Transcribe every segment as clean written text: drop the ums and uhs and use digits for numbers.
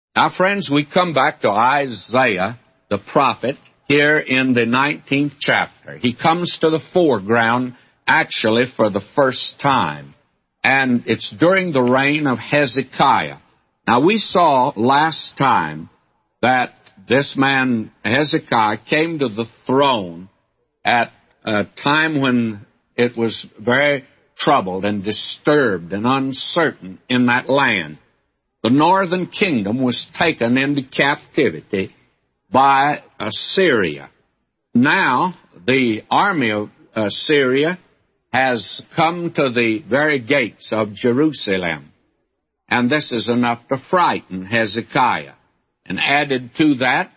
Now, friends, we come back to Isaiah, the prophet, here in the 19th chapter. He comes to the foreground, actually, for the first time. And it's during the reign of Hezekiah. Now, we saw last time that this man, Hezekiah, came to the throne at a time when it was very troubled and disturbed and uncertain in that land. The northern kingdom was taken into captivity by Assyria. Now, the army of Assyria has come to the very gates of Jerusalem. And this is enough to frighten Hezekiah. And added to that,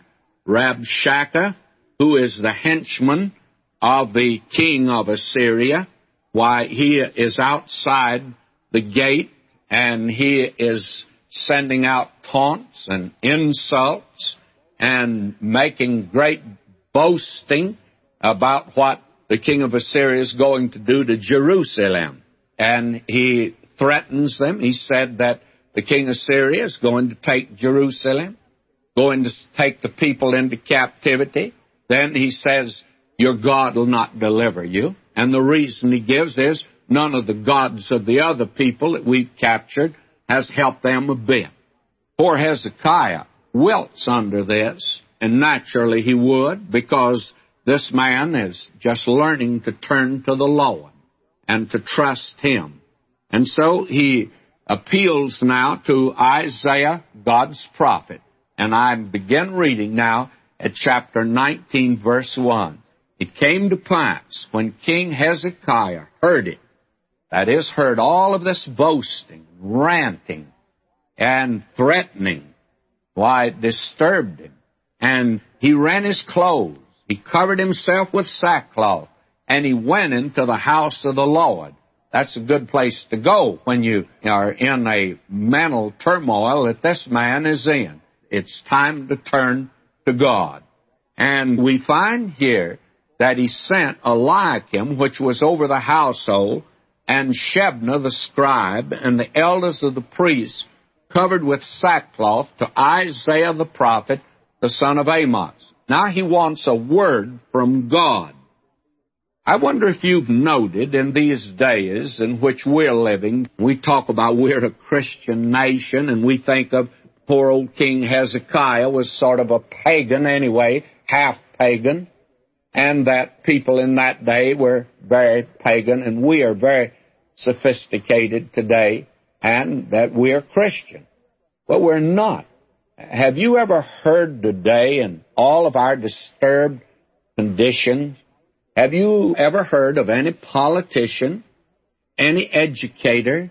Rabshakeh, who is the henchman of the king of Assyria, why, he is outside the gate, and he is sending out taunts and insults and making great boasting about what the king of Assyria is going to do to Jerusalem. And he threatens them. He said that the king of Assyria is going to take Jerusalem, going to take the people into captivity. Then he says, your God will not deliver you. And the reason he gives is none of the gods of the other people that we've captured has helped them a bit. Poor Hezekiah wilts under this, and naturally he would, because this man is just learning to turn to the Lord and to trust Him. And so he appeals now to Isaiah, God's prophet. And I begin reading now at chapter 19, verse 1. It came to pass, when King Hezekiah heard it, that is, heard all of this boasting, ranting, and threatening, why, it disturbed him. And he rent his clothes. He covered himself with sackcloth, and he went into the house of the Lord. That's a good place to go when you are in a mental turmoil that this man is in. It's time to turn to God. And we find here that he sent Eliakim, which was over the household, and Shebna the scribe, and the elders of the priests, covered with sackcloth, to Isaiah the prophet, the son of Amos. Now he wants a word from God. I wonder if you've noted in these days in which we're living, we talk about we're a Christian nation, and we think of poor old King Hezekiah was sort of a pagan anyway, half pagan, and that people in that day were very pagan, and we are very sophisticated today, and that we're Christian. But we're not. Have you ever heard today, in all of our disturbed conditions, have you ever heard of any politician, any educator,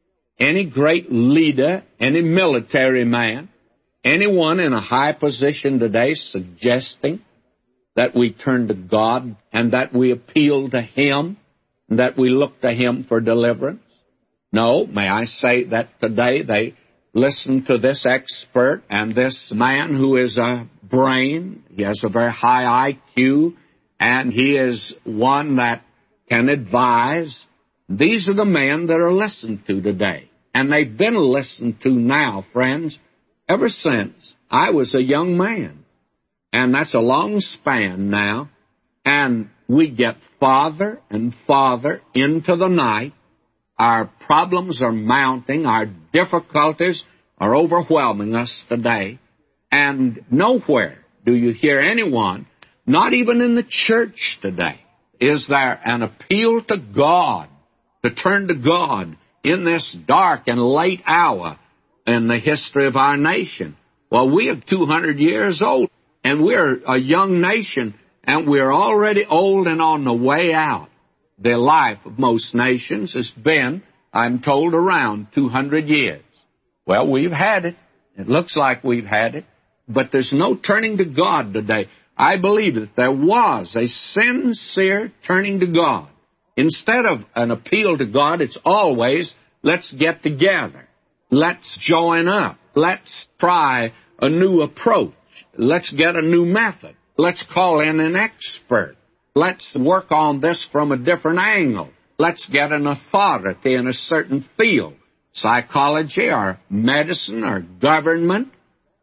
any great leader, any military man, anyone in a high position today suggesting that we turn to God and that we appeal to Him and that we look to Him for deliverance? No, may I say that today they listen to this expert and this man who is a brain. He has a very high IQ, and he is one that can advise. These are the men that are listened to today. And they've been listened to now, friends, ever since I was a young man. And that's a long span now. And we get farther and farther into the night. Our problems are mounting. Our difficulties are overwhelming us today. And nowhere do you hear anyone, not even in the church today, is there an appeal to God, to turn to God in this dark and late hour in the history of our nation. Well, we are 200 years old, and we're a young nation, and we're already old and on the way out. The life of most nations has been, I'm told, around 200 years. Well, we've had it. It looks like we've had it. But there's no turning to God today. I believe that there was a sincere turning to God. Instead of an appeal to God, it's always, let's get together. Let's join up. Let's try a new approach. Let's get a new method. Let's call in an expert. Let's work on this from a different angle. Let's get an authority in a certain field, psychology or medicine or government.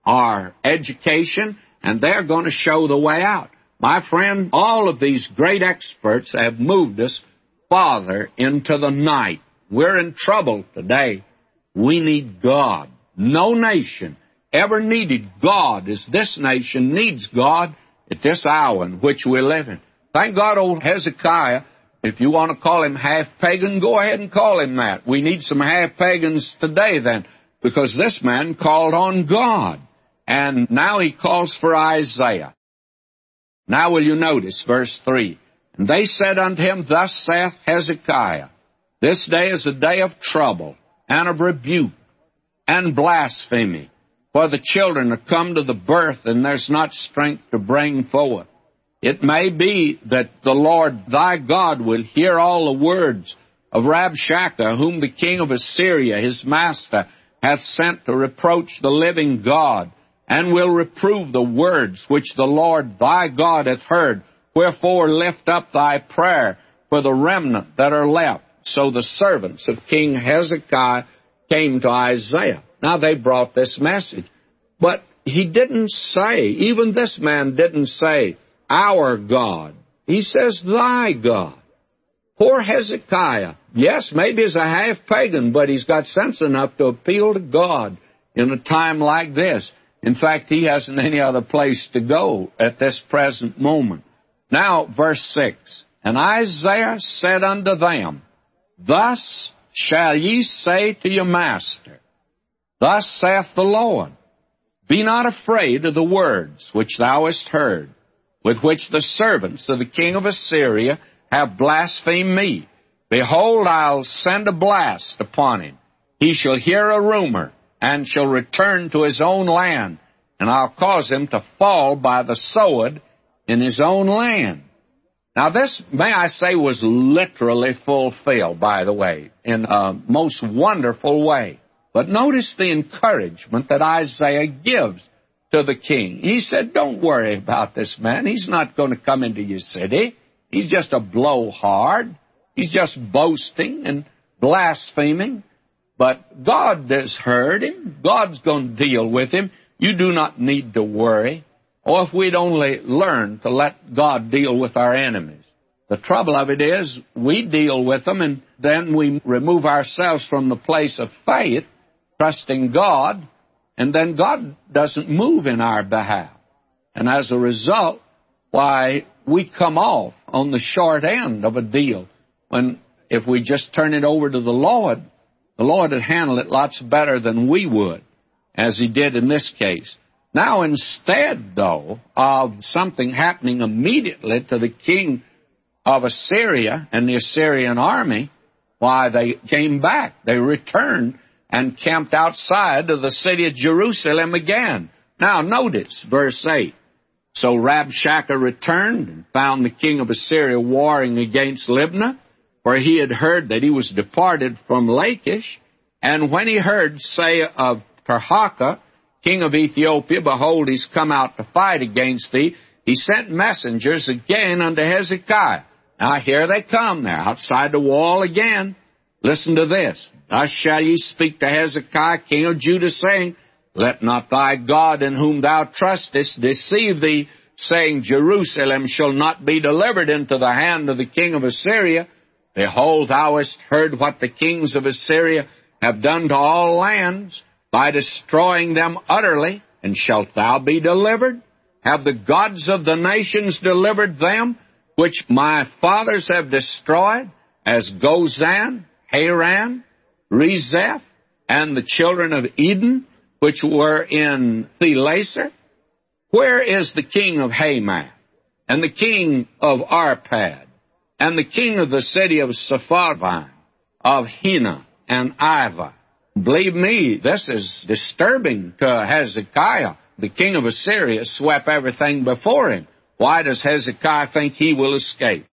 our education, and they're going to show the way out. My friend, all of these great experts have moved us farther into the night. We're in trouble today. We need God. No nation ever needed God as this nation needs God at this hour in which we live in. Thank God old Hezekiah, if you want to call him half-pagan, go ahead and call him that. We need some half-pagans today then, because this man called on God. And now he calls for Isaiah. Now will you notice verse 3? And they said unto him, Thus saith Hezekiah, This day is a day of trouble, and of rebuke, and blasphemy. For the children are come to the birth, and there's not strength to bring forth. It may be that the Lord thy God will hear all the words of Rabshakeh, whom the king of Assyria, his master, hath sent to reproach the living God, and will reprove the words which the Lord thy God hath heard. Wherefore lift up thy prayer for the remnant that are left. So the servants of King Hezekiah came to Isaiah. Now they brought this message. But he didn't say, even this man didn't say, our God. He says, thy God. Poor Hezekiah. Yes, maybe he's a half-pagan, but he's got sense enough to appeal to God in a time like this. In fact, he hasn't any other place to go at this present moment. Now, verse 6, And Isaiah said unto them, Thus shall ye say to your master, Thus saith the Lord, Be not afraid of the words which thou hast heard, with which the servants of the king of Assyria have blasphemed me. Behold, I'll send a blast upon him. He shall hear a rumor, and shall return to his own land, and I'll cause him to fall by the sword in his own land. Now this, may I say, was literally fulfilled, by the way, in a most wonderful way. But notice the encouragement that Isaiah gives to the king. He said, don't worry about this man. He's not going to come into your city. He's just a blowhard. He's just boasting and blaspheming. But God has heard him. God's going to deal with him. You do not need to worry. Oh, if we'd only learn to let God deal with our enemies. The trouble of it is, we deal with them, and then we remove ourselves from the place of faith, trusting God, and then God doesn't move in our behalf. And as a result, why, we come off on the short end of a deal, when if we just turn it over to the Lord would handle it lots better than we would, as he did in this case. Now, instead, though, of something happening immediately to the king of Assyria and the Assyrian army, why, they came back. They returned and camped outside of the city of Jerusalem again. Now, notice verse 8. So Rabshakeh returned and found the king of Assyria warring against Libnah, for he had heard that he was departed from Lachish. And when he heard say of Tirhakah, king of Ethiopia, behold, he's come out to fight against thee, he sent messengers again unto Hezekiah. Now here they come. They're outside the wall again. Listen to this. Thus shall ye speak to Hezekiah, king of Judah, saying, Let not thy God in whom thou trustest deceive thee, saying, Jerusalem shall not be delivered into the hand of the king of Assyria. Behold, thou hast heard what the kings of Assyria have done to all lands, by destroying them utterly, and shalt thou be delivered? Have the gods of the nations delivered them, which my fathers have destroyed, as Gozan, Haran, Rezeph, and the children of Eden, which were in Thelaser? Where is the king of Hamath, and the king of Arpad, and the king of the city of Sepharvaim, of Hena and Ivah? Believe me, this is disturbing to Hezekiah. The king of Assyria swept everything before him. Why does Hezekiah think he will escape?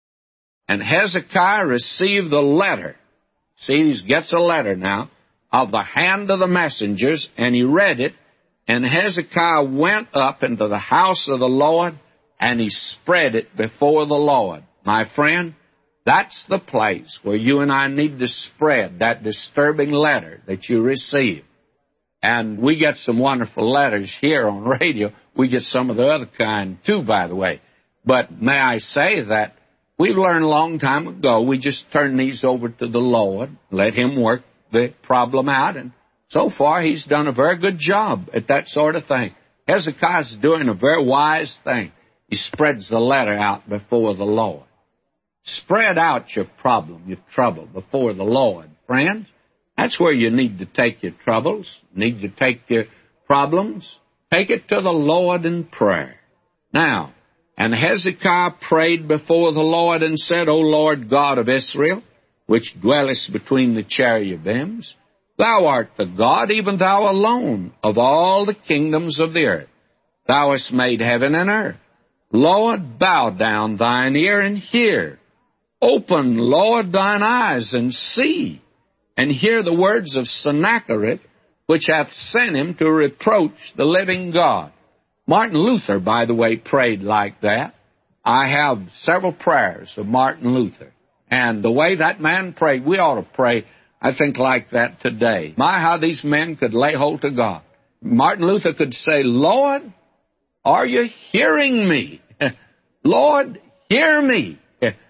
And Hezekiah received the letter. See, he gets a letter now of the hand of the messengers, and he read it. And Hezekiah went up into the house of the Lord, and he spread it before the Lord. My friend, that's the place where you and I need to spread that disturbing letter that you receive. And we get some wonderful letters here on radio. We get some of the other kind, too, by the way. But may I say that we learned a long time ago, we just turn these over to the Lord, let Him work the problem out, and so far He's done a very good job at that sort of thing. Hezekiah's doing a very wise thing. He spreads the letter out before the Lord. Spread out your problem, your trouble before the Lord, friends. That's where you need to take your troubles, need to take your problems. Take it to the Lord in prayer. Now, and Hezekiah prayed before the Lord and said, O Lord God of Israel, which dwellest between the cherubims, Thou art the God, even Thou alone, of all the kingdoms of the earth. Thou hast made heaven and earth. Lord, bow down Thine ear and hear. Open, Lord, Thine eyes and see, and hear the words of Sennacherib, which hath sent him to reproach the living God. Martin Luther, by the way, prayed like that. I have several prayers of Martin Luther. And the way that man prayed, we ought to pray, I think, like that today. My, how these men could lay hold to God. Martin Luther could say, Lord, are you hearing me? Lord, hear me.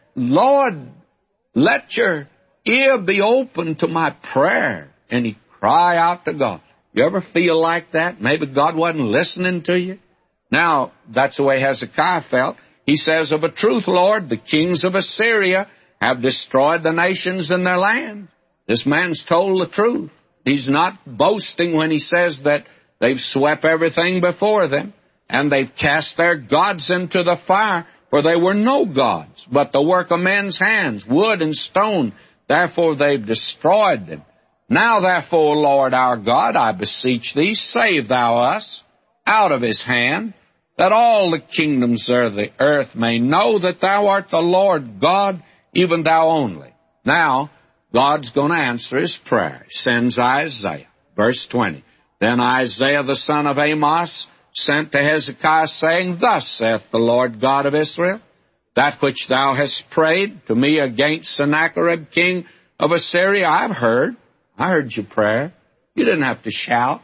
Lord, let your ear be open to my prayer. And he cry out to God. You ever feel like that? Maybe God wasn't listening to you? Now, that's the way Hezekiah felt. He says, of a truth, Lord, the kings of Assyria have destroyed the nations in their land. This man's told the truth. He's not boasting when he says that they've swept everything before them, and they've cast their gods into the fire, for they were no gods, but the work of men's hands, wood and stone. Therefore they've destroyed them. Now, therefore, Lord our God, I beseech Thee, save Thou us out of his hand, that all the kingdoms of the earth may know that Thou art the Lord God, even Thou only. Now, God's going to answer his prayer. He sends Isaiah. Verse 20. Then Isaiah the son of Amos sent to Hezekiah, saying, Thus saith the Lord God of Israel, that which thou hast prayed to me against Sennacherib king of Assyria, I've heard. I heard your prayer. You didn't have to shout.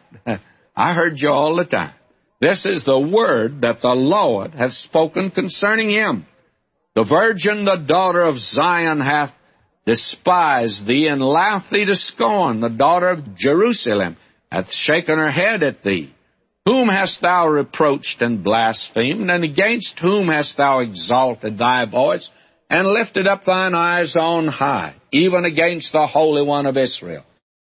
I heard you all the time. This is the word that the Lord hath spoken concerning him. The virgin, the daughter of Zion, hath despised thee and laughed thee to scorn. The daughter of Jerusalem hath shaken her head at thee. Whom hast thou reproached and blasphemed, and against whom hast thou exalted thy voice, and lifted up thine eyes on high, even against the Holy One of Israel?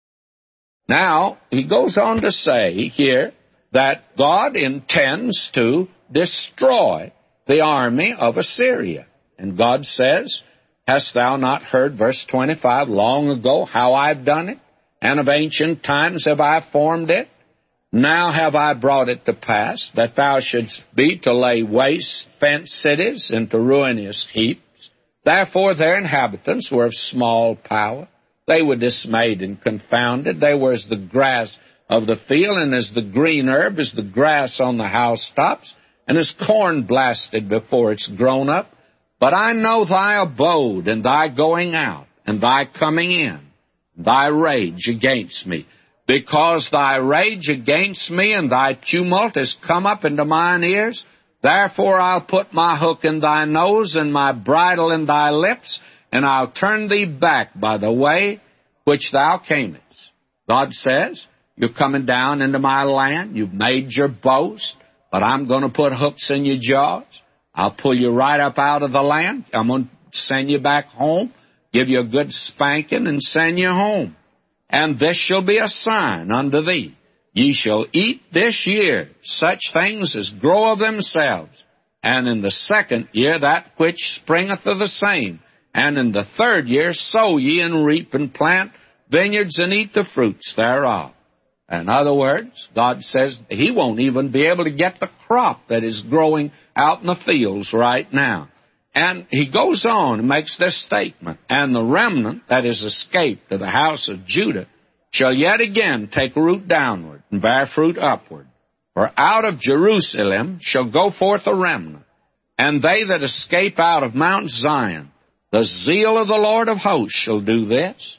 Now, he goes on to say here that God intends to destroy the army of Assyria. And God says, Hast thou not heard, verse 25, long ago how I've done it, and of ancient times have I formed it? Now have I brought it to pass, that thou shouldst be to lay waste fenced cities into ruinous heaps. Therefore their inhabitants were of small power. They were dismayed and confounded. They were as the grass of the field, and as the green herb, as the grass on the housetops, and as corn blasted before it's grown up. But I know thy abode, and thy going out, and thy coming in, thy rage against me. Because thy rage against me and thy tumult is come up into mine ears, therefore I'll put my hook in thy nose and my bridle in thy lips, and I'll turn thee back by the way which thou camest. God says, you're coming down into my land, you've made your boast, but I'm going to put hooks in your jaws. I'll pull you right up out of the land. I'm going to send you back home, give you a good spanking, and send you home. And this shall be a sign unto thee. Ye shall eat this year such things as grow of themselves, and in the second year that which springeth of the same, and in the third year sow ye and reap and plant vineyards and eat the fruits thereof. In other words, God says he won't even be able to get the crop that is growing out in the fields right now. And he goes on and makes this statement, and the remnant that is escaped to the house of Judah shall yet again take root downward and bear fruit upward. For out of Jerusalem shall go forth a remnant, and they that escape out of Mount Zion. The zeal of the Lord of hosts shall do this.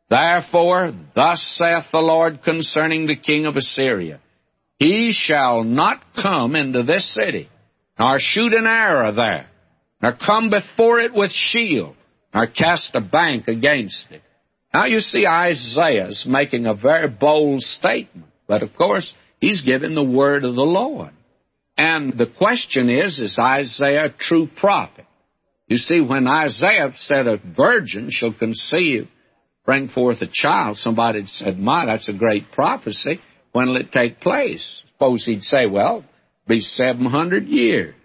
Therefore, thus saith the Lord concerning the king of Assyria, He shall not come into this city, nor shoot an arrow there, nor come before it with shield, nor cast a bank against it. Now you see Isaiah's making a very bold statement, but of course he's giving the word of the Lord. And the question is Isaiah a true prophet? You see, when Isaiah said a virgin shall conceive, bring forth a child, somebody said, my, that's a great prophecy. When will it take place? Suppose he'd say, well, be 700 years.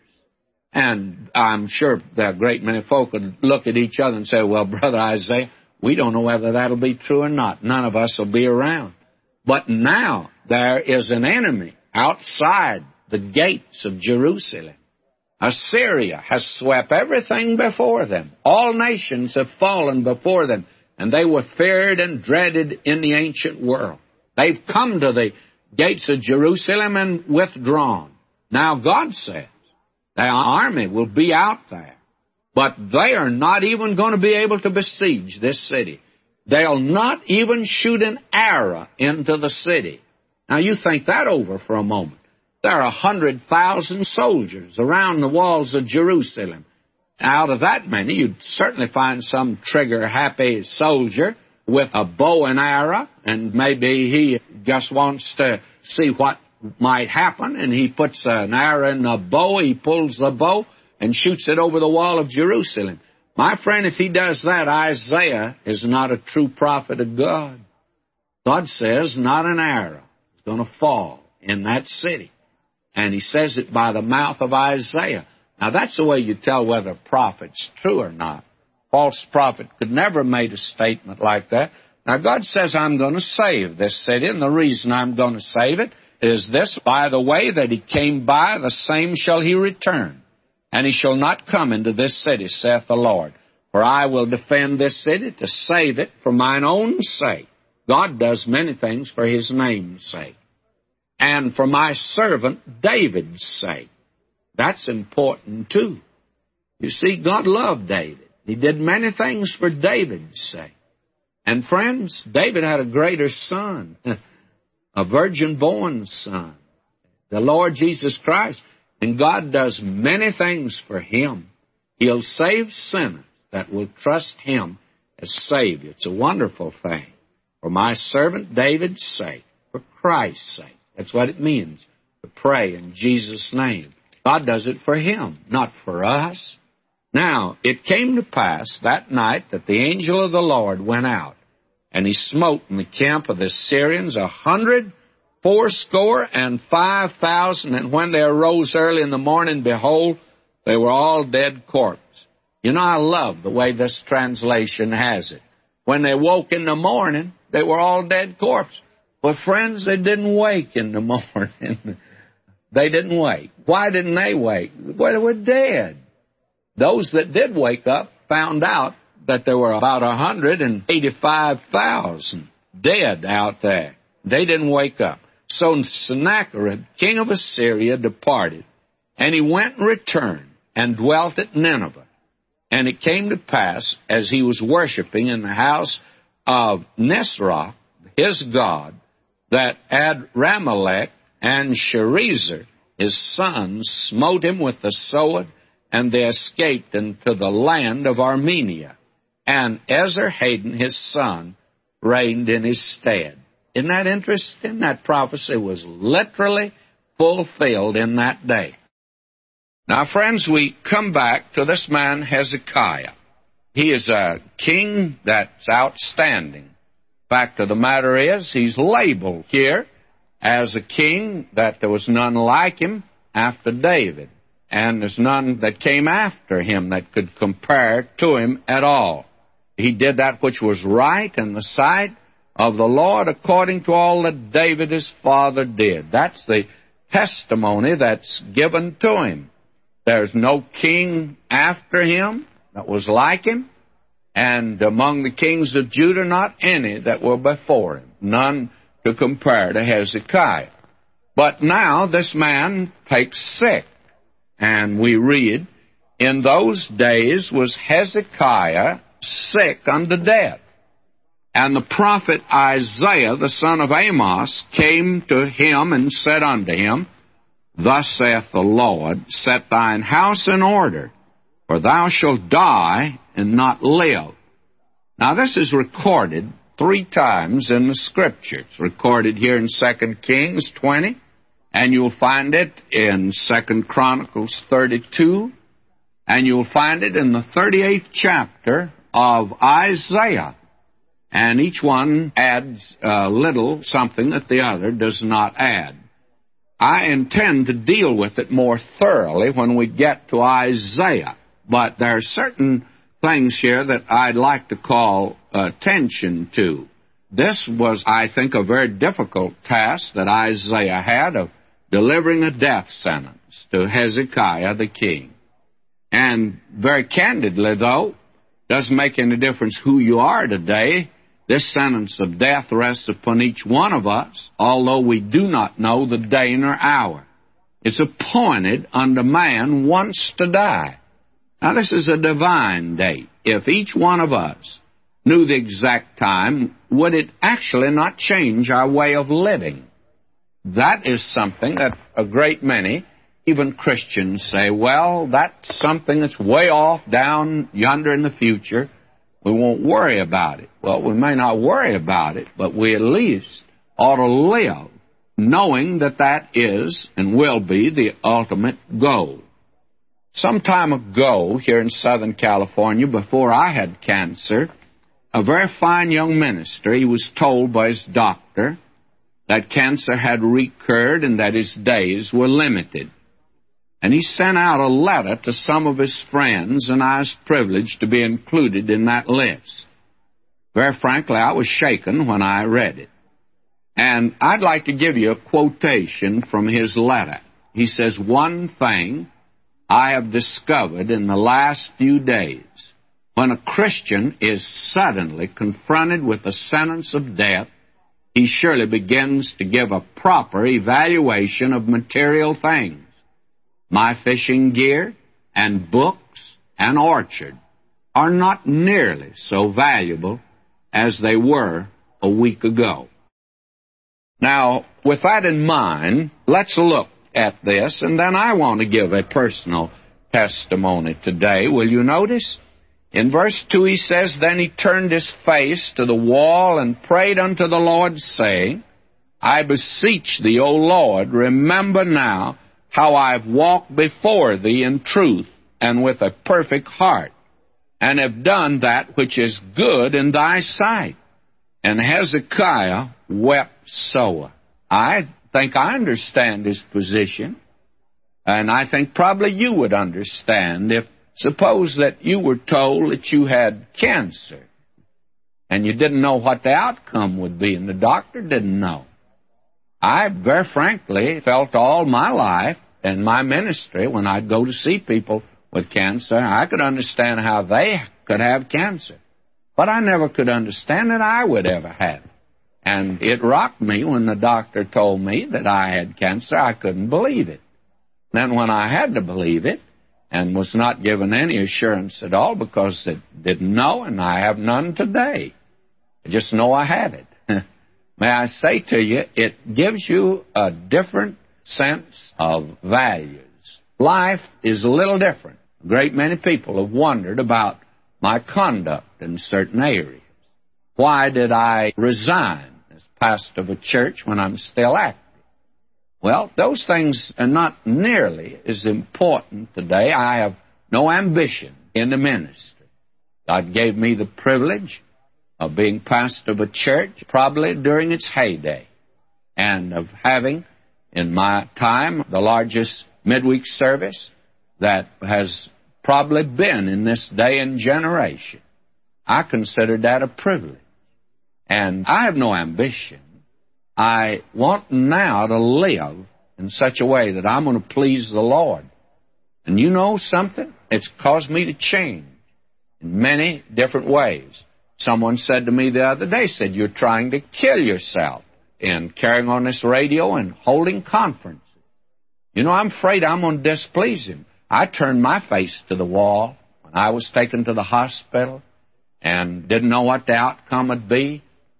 And I'm sure that a great many folk would look at each other and say, well, Brother Isaiah, we don't know whether that'll be true or not. None of us will be around. But now there is an enemy outside the gates of Jerusalem. Assyria has swept everything before them. All nations have fallen before them, and they were feared and dreaded in the ancient world. They've come to the gates of Jerusalem and withdrawn. Now God says the army will be out there, but they are not even going to be able to besiege this city. They'll not even shoot an arrow into the city. Now you think that over for a moment. There are 100,000 soldiers around the walls of Jerusalem. Out of that many, you'd certainly find some trigger-happy soldier with a bow and arrow, and maybe he just wants to see what might happen, and he puts an arrow in the bow, he pulls the bow, and shoots it over the wall of Jerusalem. My friend, if he does that, Isaiah is not a true prophet of God. God says not an arrow is going to fall in that city. And he says it by the mouth of Isaiah. Now, that's the way you tell whether a prophet's true or not. False prophet could never have made a statement like that. Now, God says, I'm going to save this city, and the reason I'm going to save it is this: by the way that he came by, the same shall he return. And he shall not come into this city, saith the Lord. For I will defend this city to save it for mine own sake. God does many things for his name's sake. And for my servant David's sake. That's important too. You see, God loved David. He did many things for David's sake. And friends, David had a greater son, a virgin-born son, the Lord Jesus Christ. And God does many things for him. He'll save sinners that will trust him as Savior. It's a wonderful thing. For my servant David's sake, for Christ's sake. That's what it means to pray in Jesus' name. God does it for him, not for us. Now, it came to pass that night that the angel of the Lord went out, and he smote in the camp of the Syrians 185,000, and when they arose early in the morning, behold, they were all dead corpses. You know, I love the way this translation has it. When they woke in the morning, they were all dead corpses. But friends, they didn't wake in the morning. They didn't wake. Why didn't they wake? Well, they were dead. Those that did wake up found out that there were about 185,000 dead out there. They didn't wake up. So Sennacherib, king of Assyria, departed, and he went and returned and dwelt at Nineveh. And it came to pass, as he was worshiping in the house of Nisroch, his god, that Adramelech and Sharezer, his sons, smote him with the sword, and they escaped into the land of Armenia. And Esarhaddon, his son, reigned in his stead. Isn't that interesting? That prophecy was literally fulfilled in that day. Now, friends, we come back to this man Hezekiah. He is a king that's outstanding. Fact of the matter is, he's labeled here as a king that there was none like him after David, and there's none that came after him that could compare to him at all. He did that which was right in the sight of the Lord according to all that David his father did. That's the testimony that's given to him. There's no king after him that was like him, and among the kings of Judah, not any that were before him. None to compare to Hezekiah. But now this man takes sick. And we read, in those days was Hezekiah sick unto death. And the prophet Isaiah, the son of Amos, came to him and said unto him, Thus saith the Lord, Set thine house in order, for thou shalt die and not live. Now this is recorded 3 times in the Scriptures. Recorded here in 2 Kings 20, and you'll find it in 2 Chronicles 32, and you'll find it in the 38th chapter of Isaiah. And each one adds a little something that the other does not add. I intend to deal with it more thoroughly when we get to Isaiah, but there are certain things here that I'd like to call attention to. This was, I think, a very difficult task that Isaiah had of delivering a death sentence to Hezekiah the king. And very candidly, though, doesn't make any difference who you are today. This sentence of death rests upon each one of us, although we do not know the day nor hour. It's appointed unto man once to die. Now, this is a divine date. If each one of us knew the exact time, would it actually not change our way of living? That is something that a great many, even Christians, say, well, that's something that's way off down yonder in the future. We won't worry about it. Well, we may not worry about it, but we at least ought to live knowing that that is and will be the ultimate goal. Some time ago, here in Southern California, before I had cancer, a very fine young minister, he was told by his doctor that cancer had recurred and that his days were limited. And he sent out a letter to some of his friends, and I was privileged to be included in that list. Very frankly, I was shaken when I read it. And I'd like to give you a quotation from his letter. He says, One thing I have discovered in the last few days, when a Christian is suddenly confronted with the sentence of death, he surely begins to give a proper evaluation of material things. My fishing gear and books and orchard are not nearly so valuable as they were a week ago. Now, with that in mind, let's look at this, and then I want to give a personal testimony today. Will you notice? In verse 2 he says, Then he turned his face to the wall and prayed unto the Lord, saying, I beseech thee, O Lord, remember now how I have walked before thee in truth and with a perfect heart, and have done that which is good in thy sight. And Hezekiah wept sore. I think I understand his position, and I think probably you would understand if suppose that you were told that you had cancer, and you didn't know what the outcome would be, and the doctor didn't know. I, very frankly, felt all my life in my ministry, when I'd go to see people with cancer, I could understand how they could have cancer. But I never could understand that I would ever have it. And it rocked me when the doctor told me that I had cancer. I couldn't believe it. Then when I had to believe it, and was not given any assurance at all because it didn't know, and I have none today. I just know I had it. May I say to you, it gives you a different sense of values. Life is a little different. A great many people have wondered about my conduct in certain areas. Why did I resign as pastor of a church when I'm still active? Well, those things are not nearly as important today. I have no ambition in the ministry. God gave me the privilege of being pastor of a church probably during its heyday, and of having in my time the largest midweek service that has probably been in this day and generation. I consider that a privilege. And I have no ambition. I want now to live in such a way that I'm going to please the Lord. And you know something? It's caused me to change in many different ways. Someone said to me the other day, said, you're trying to kill yourself in carrying on this radio and holding conferences. You know, I'm afraid I'm going to displease him. I turned my face to the wall when I was taken to the hospital and didn't know what the outcome would be.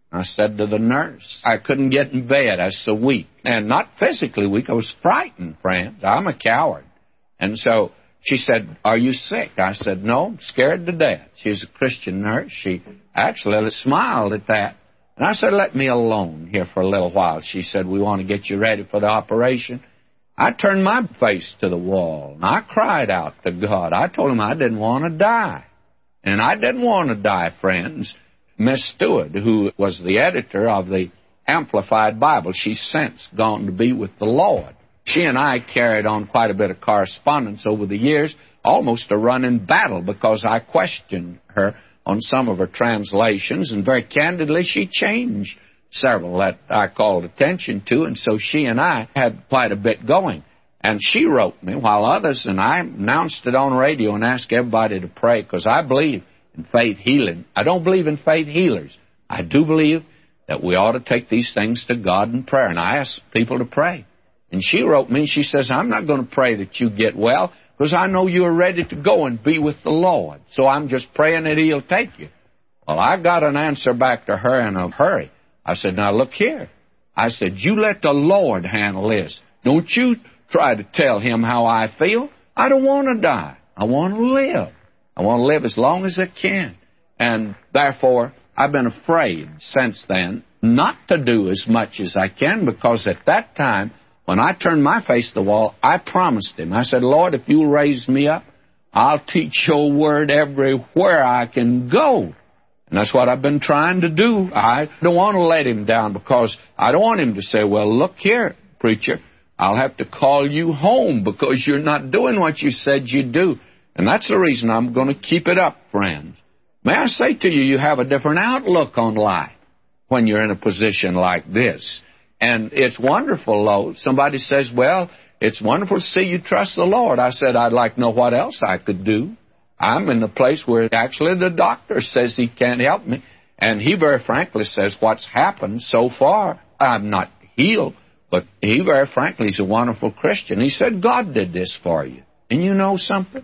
I said to the nurse, I couldn't get in bed. I was so weak. And not physically weak. I was frightened, friends. I'm a coward. And so she said, are you sick? I said, no, I'm scared to death. She's a Christian nurse. She actually smiled at that. And I said, let me alone here for a little while. She said, we want to get you ready for the operation. I turned my face to the wall, and I cried out to God. I told him I didn't want to die. And I didn't want to die, friends. Miss Stewart, who was the editor of the Amplified Bible, she's since gone to be with the Lord. She and I carried on quite a bit of correspondence over the years, almost a running battle, because I questioned her on some of her translations, and very candidly, she changed several that I called attention to, and so she and I had quite a bit going. And she wrote me, while others, and I announced it on radio and asked everybody to pray, because I believe in faith healing. I don't believe in faith healers. I do believe that we ought to take these things to God in prayer, and I asked people to pray. And she wrote me, she says, I'm not going to pray that you get well, because I know you are ready to go and be with the Lord. So I'm just praying that He'll take you. Well, I got an answer back to her in a hurry. I said, now look here. I said, you let the Lord handle this. Don't you try to tell Him how I feel. I don't want to die. I want to live. I want to live as long as I can. And therefore, I've been afraid since then not to do as much as I can, because at that time, when I turned my face to the wall, I promised Him. I said, Lord, if you'll raise me up, I'll teach your word everywhere I can go. And that's what I've been trying to do. I don't want to let Him down, because I don't want Him to say, well, look here, preacher, I'll have to call you home because you're not doing what you said you'd do. And that's the reason I'm going to keep it up, friends. May I say to you, you have a different outlook on life when you're in a position like this. And it's wonderful, though. Somebody says, well, it's wonderful to see you trust the Lord. I said, I'd like to know what else I could do. I'm in the place where actually the doctor says he can't help me. And he very frankly says what's happened so far, I'm not healed. But he very frankly, he's a wonderful Christian. He said, God did this for you. And you know something?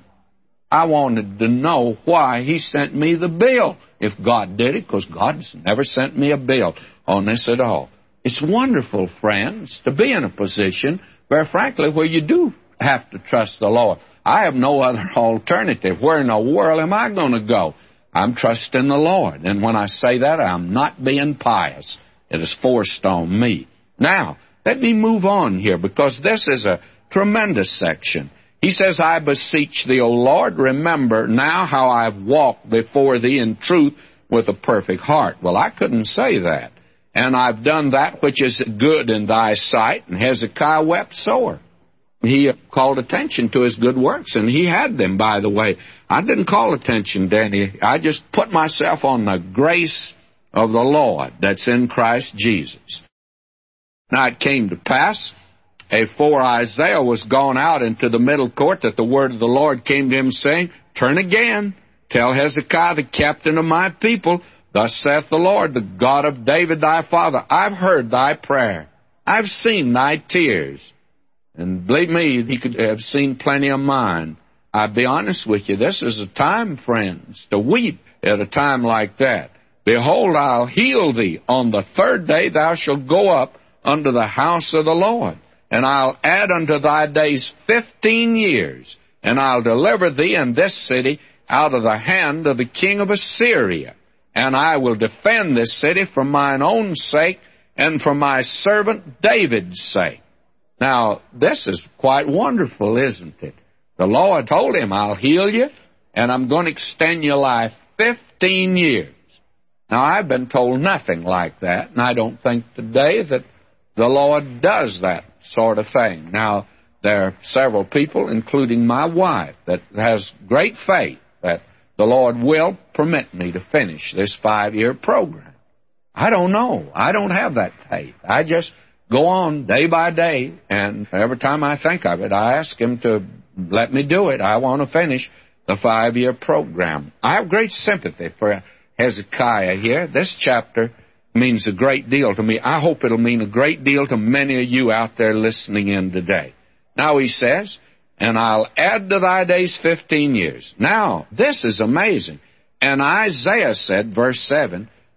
I wanted to know why He sent me the bill if God did it, because God's never sent me a bill on this at all. It's wonderful, friends, to be in a position, very frankly, where you do have to trust the Lord. I have no other alternative. Where in the world am I going to go? I'm trusting the Lord. And when I say that, I'm not being pious. It is forced on me. Now, let me move on here, because this is a tremendous section. He says, I beseech thee, O Lord, remember now how I've walked before thee in truth with a perfect heart. Well, I couldn't say that. And I've done that which is good in thy sight. And Hezekiah wept sore. He called attention to his good works, and he had them, by the way. I didn't call attention to any. I just put myself on the grace of the Lord that's in Christ Jesus. Now it came to pass, afore Isaiah was gone out into the middle court, that the word of the Lord came to him, saying, Turn again, tell Hezekiah, the captain of my people, Thus saith the Lord, the God of David thy father, I've heard thy prayer. I've seen thy tears. And believe me, he could have seen plenty of mine. I'll be honest with you, this is a time, friends, to weep at a time like that. Behold, I'll heal thee. On the third day thou shalt go up unto the house of the Lord. And I'll add unto thy days 15 years. And I'll deliver thee and this city out of the hand of the king of Assyria. And I will defend this city for mine own sake and for my servant David's sake. Now, this is quite wonderful, isn't it? The Lord told him, I'll heal you, and I'm going to extend your life 15 years. Now, I've been told nothing like that, and I don't think today that the Lord does that sort of thing. Now, there are several people, including my wife, that has great faith that the Lord will permit me to finish this 5-year program. I don't know. I don't have that faith. I just go on day by day, and every time I think of it, I ask Him to let me do it. I want to finish the 5-year program. I have great sympathy for Hezekiah here. This chapter means a great deal to me. I hope it'll mean a great deal to many of you out there listening in today. Now he says, and I'll add to thy days 15 years. Now, this is amazing. And Isaiah said, verse 7,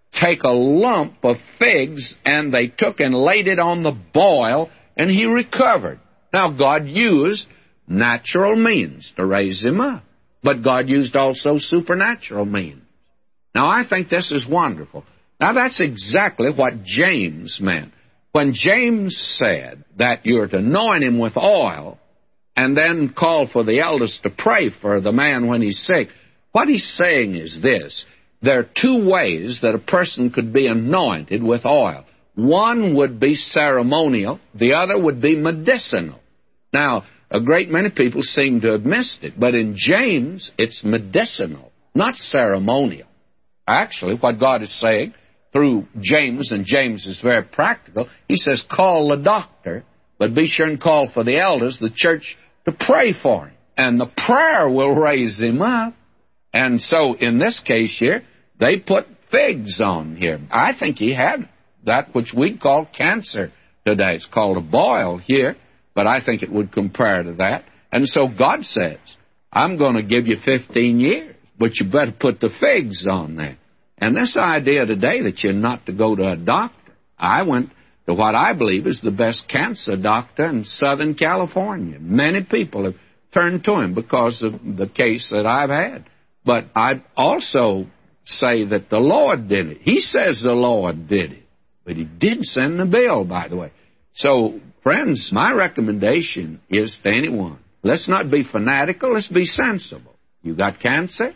take a lump of figs, and they took and laid it on the boil, and he recovered. Now, God used natural means to raise him up, but God used also supernatural means. Now, I think this is wonderful. Now, that's exactly what James meant. When James said that you're to anoint him with oil and then call for the elders to pray for the man when he's sick, what he's saying is this. There are two ways that a person could be anointed with oil. One would be ceremonial, the other would be medicinal. Now, a great many people seem to have missed it, but in James, it's medicinal, not ceremonial. Actually, what God is saying through James, and James is very practical, he says, call the doctor, but be sure and call for the elders, the church, to pray for him. And the prayer will raise him up. And so, in this case here, they put figs on him. I think he had that which we call cancer today. It's called a boil here, but I think it would compare to that. And so God says, I'm going to give you 15 years, but you better put the figs on there. And this idea today that you're not to go to a doctor, I went to what I believe is the best cancer doctor in Southern California. Many people have turned to him because of the case that I've had. But I'd also say that the Lord did it. He says the Lord did it. But he did send the bill, by the way. So, friends, my recommendation is to anyone, let's not be fanatical, let's be sensible. You got cancer?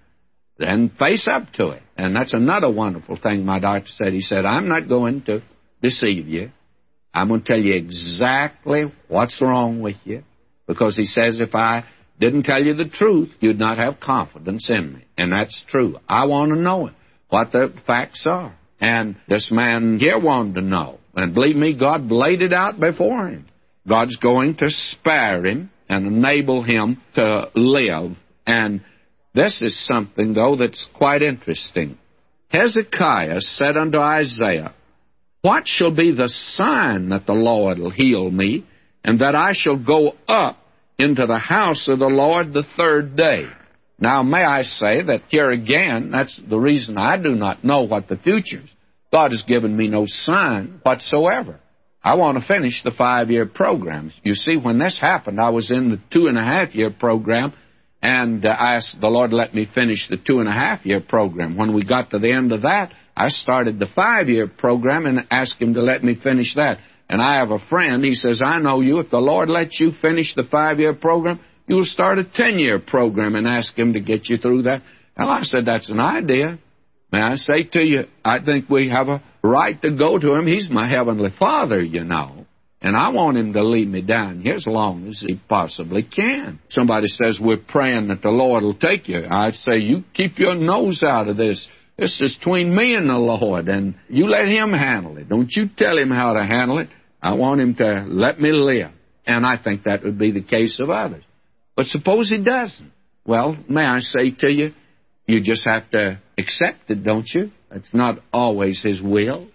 Then face up to it. And that's another wonderful thing my doctor said. He said, I'm not going to deceive you. I'm going to tell you exactly what's wrong with you. Because he says if I didn't tell you the truth, you'd not have confidence in me. And that's true. I want to know it, what the facts are. And this man here wanted to know. And believe me, God laid it out before him. God's going to spare him and enable him to live. And this is something, though, that's quite interesting. Hezekiah said unto Isaiah, what shall be the sign that the Lord will heal me, and that I shall go up into the house of the Lord the third day? Now, may I say that here again, that's the reason I do not know what the future is. God has given me no sign whatsoever. I want to finish the 5-year program. You see, when this happened, I was in the 2.5-year program, and I asked the Lord to let me finish the 2.5-year program. When we got to the end of that, I started the 5-year program and asked him to let me finish that. And I have a friend, he says, I know you. If the Lord lets you finish the 5-year program, you'll start a 10-year program and ask him to get you through that. Well, I said, that's an idea. May I say to you, I think we have a right to go to him. He's my heavenly Father, you know. And I want him to lead me down here as long as he possibly can. Somebody says, we're praying that the Lord will take you. I'd say, you keep your nose out of this. This is between me and the Lord, and you let him handle it. Don't you tell him how to handle it. I want him to let me live. And I think that would be the case of others. But suppose he doesn't. Well, may I say to you, you just have to accept it, don't you? It's not always his will.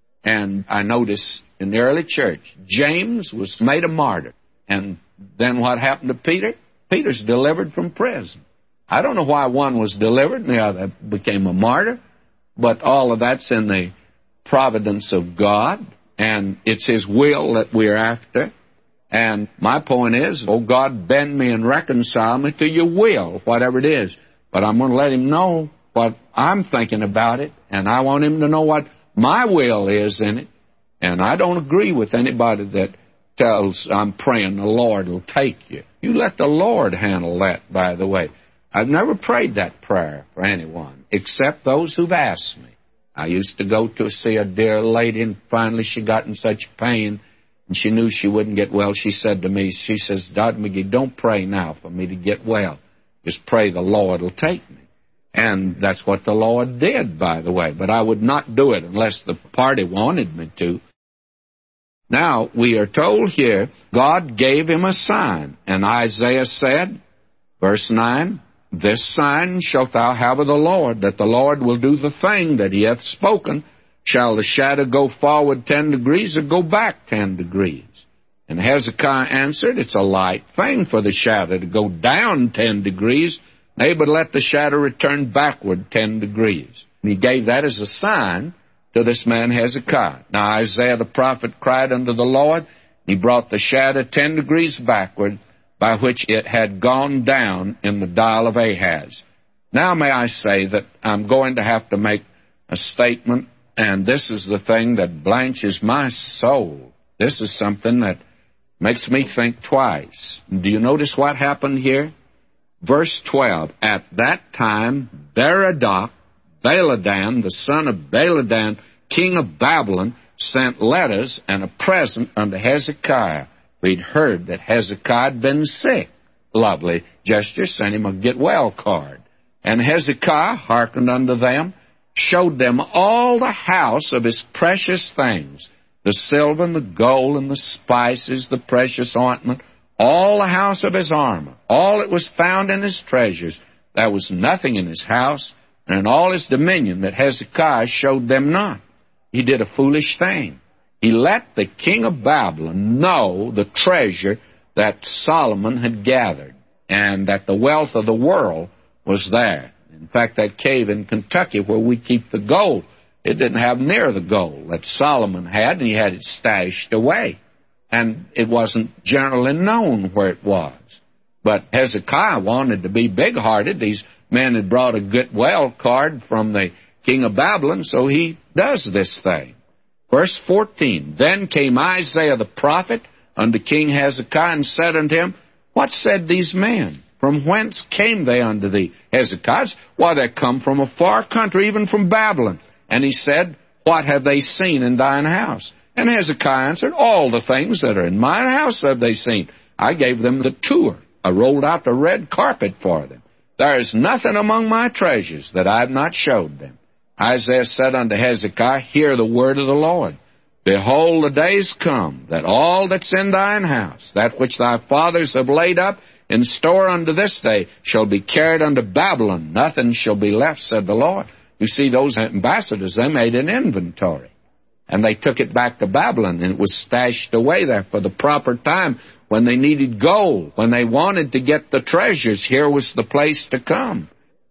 And I notice in the early church, James was made a martyr. And then what happened to Peter? Peter's delivered from prison. I don't know why one was delivered and the other became a martyr, but all of that's in the providence of God, and it's his will that we're after. And my point is, oh God, bend me and reconcile me to your will, whatever it is. But I'm going to let him know what I'm thinking about it, and I want him to know what my will is in it. And I don't agree with anybody that tells I'm praying the Lord will take you. You let the Lord handle that, by the way. I've never prayed that prayer for anyone, except those who've asked me. I used to go to see a dear lady, and finally she got in such pain, and she knew she wouldn't get well. She said to me, she says, Dr. McGee, don't pray now for me to get well. Just pray the Lord will take me. And that's what the Lord did, by the way. But I would not do it unless the party wanted me to. Now, we are told here, God gave him a sign. And Isaiah said, verse 9, this sign shalt thou have of the Lord, that the Lord will do the thing that he hath spoken. Shall the shadow go forward 10 degrees or go back 10 degrees? And Hezekiah answered, it's a light thing for the shadow to go down 10 degrees, nay, but let the shadow return backward 10 degrees. He gave that as a sign to this man Hezekiah. Now Isaiah the prophet cried unto the Lord. He brought the shadow 10 degrees backward, by which it had gone down in the dial of Ahaz. Now may I say that I'm going to have to make a statement, and this is the thing that blanches my soul. This is something that makes me think twice. Do you notice what happened here? Verse 12, at that time Baradoc, Baladan, the son of Baladan, king of Babylon, sent letters and a present unto Hezekiah. We'd heard that Hezekiah had been sick. Lovely gesture, sent him a get well card. And Hezekiah hearkened unto them, showed them all the house of his precious things, the silver and the gold and the spices, the precious ointment, all the house of his armor, all that was found in his treasures. There was nothing in his house, and in all his dominion that Hezekiah showed them not. He did a foolish thing. He let the king of Babylon know the treasure that Solomon had gathered, and that the wealth of the world was there. In fact, that cave in Kentucky where we keep the gold, it didn't have near the gold that Solomon had, and he had it stashed away. And it wasn't generally known where it was. But Hezekiah wanted to be big-hearted. These men had brought a get-well card from the king of Babylon, so he does this thing. Verse 14, then came Isaiah the prophet unto King Hezekiah, and said unto him, what said these men? From whence came they unto thee? Hezekiah, why, they come from a far country, even from Babylon. And he said, what have they seen in thine house? And Hezekiah answered, all the things that are in mine house have they seen. I gave them the tour. I rolled out the red carpet for them. There is nothing among my treasures that I have not showed them. Isaiah said unto Hezekiah, hear the word of the Lord. Behold, the days come, that all that's in thine house, that which thy fathers have laid up in store unto this day, shall be carried unto Babylon. Nothing shall be left, said the Lord. You see, those ambassadors, they made an inventory, and they took it back to Babylon, and it was stashed away there for the proper time when they needed gold, when they wanted to get the treasures. Here was the place to come.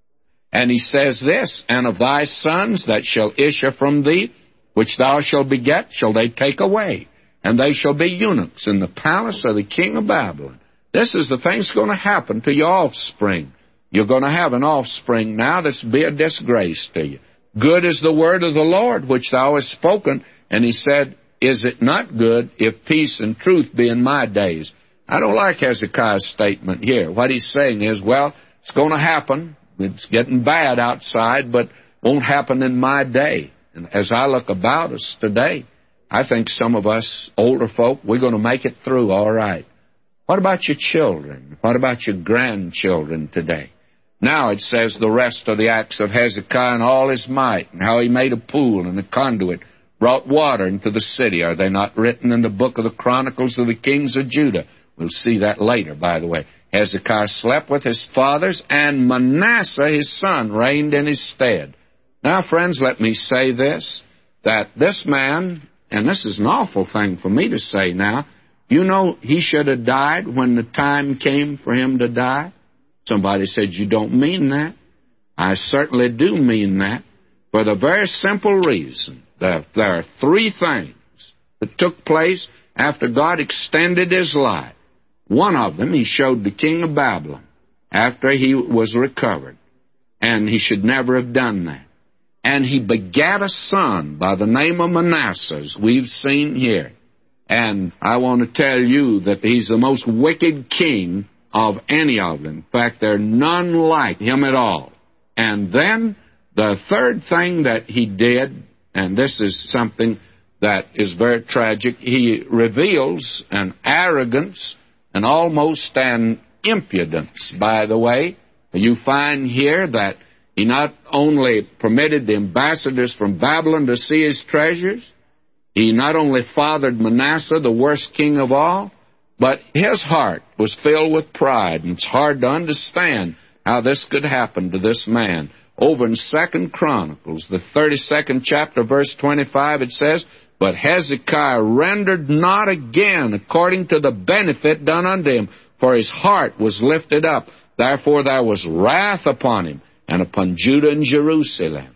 And he says this, and of thy sons that shall issue from thee, which thou shalt beget, shall they take away, and they shall be eunuchs in the palace of the king of Babylon. This is the thing that's going to happen to your offspring. You're going to have an offspring now that's be a disgrace to you. Good is the word of the Lord which thou hast spoken. And he said, is it not good if peace and truth be in my days? I don't like Hezekiah's statement here. What he's saying is, well, it's going to happen. It's getting bad outside, but won't happen in my day. And as I look about us today, I think some of us older folk, we're going to make it through all right. What about your children? What about your grandchildren today? Now it says the rest of the acts of Hezekiah and all his might, and how he made a pool and a conduit, brought water into the city. Are they not written in the book of the Chronicles of the kings of Judah? We'll see that later, by the way. Hezekiah slept with his fathers, and Manasseh his son reigned in his stead. Now, friends, let me say this, that this man, and this is an awful thing for me to say now, you know he should have died when the time came for him to die. Somebody said, you don't mean that. I certainly do mean that, for the very simple reason that there are three things that took place after God extended his life. One of them, he showed the king of Babylon after he was recovered, and he should never have done that. And he begat a son by the name of Manasseh, as we've seen here. And I want to tell you that he's the most wicked king of any of them. In fact, there are none like him at all. And then the third thing that he did, and this is something that is very tragic, he reveals an arrogance and almost an impudence, by the way. You find here that he not only permitted the ambassadors from Babylon to see his treasures, he not only fathered Manasseh, the worst king of all, but his heart was filled with pride, and it's hard to understand how this could happen to this man. Over in 2 Chronicles, the 32nd chapter, verse 25, it says, but Hezekiah rendered not again according to the benefit done unto him, for his heart was lifted up. Therefore there was wrath upon him, and upon Judah and Jerusalem.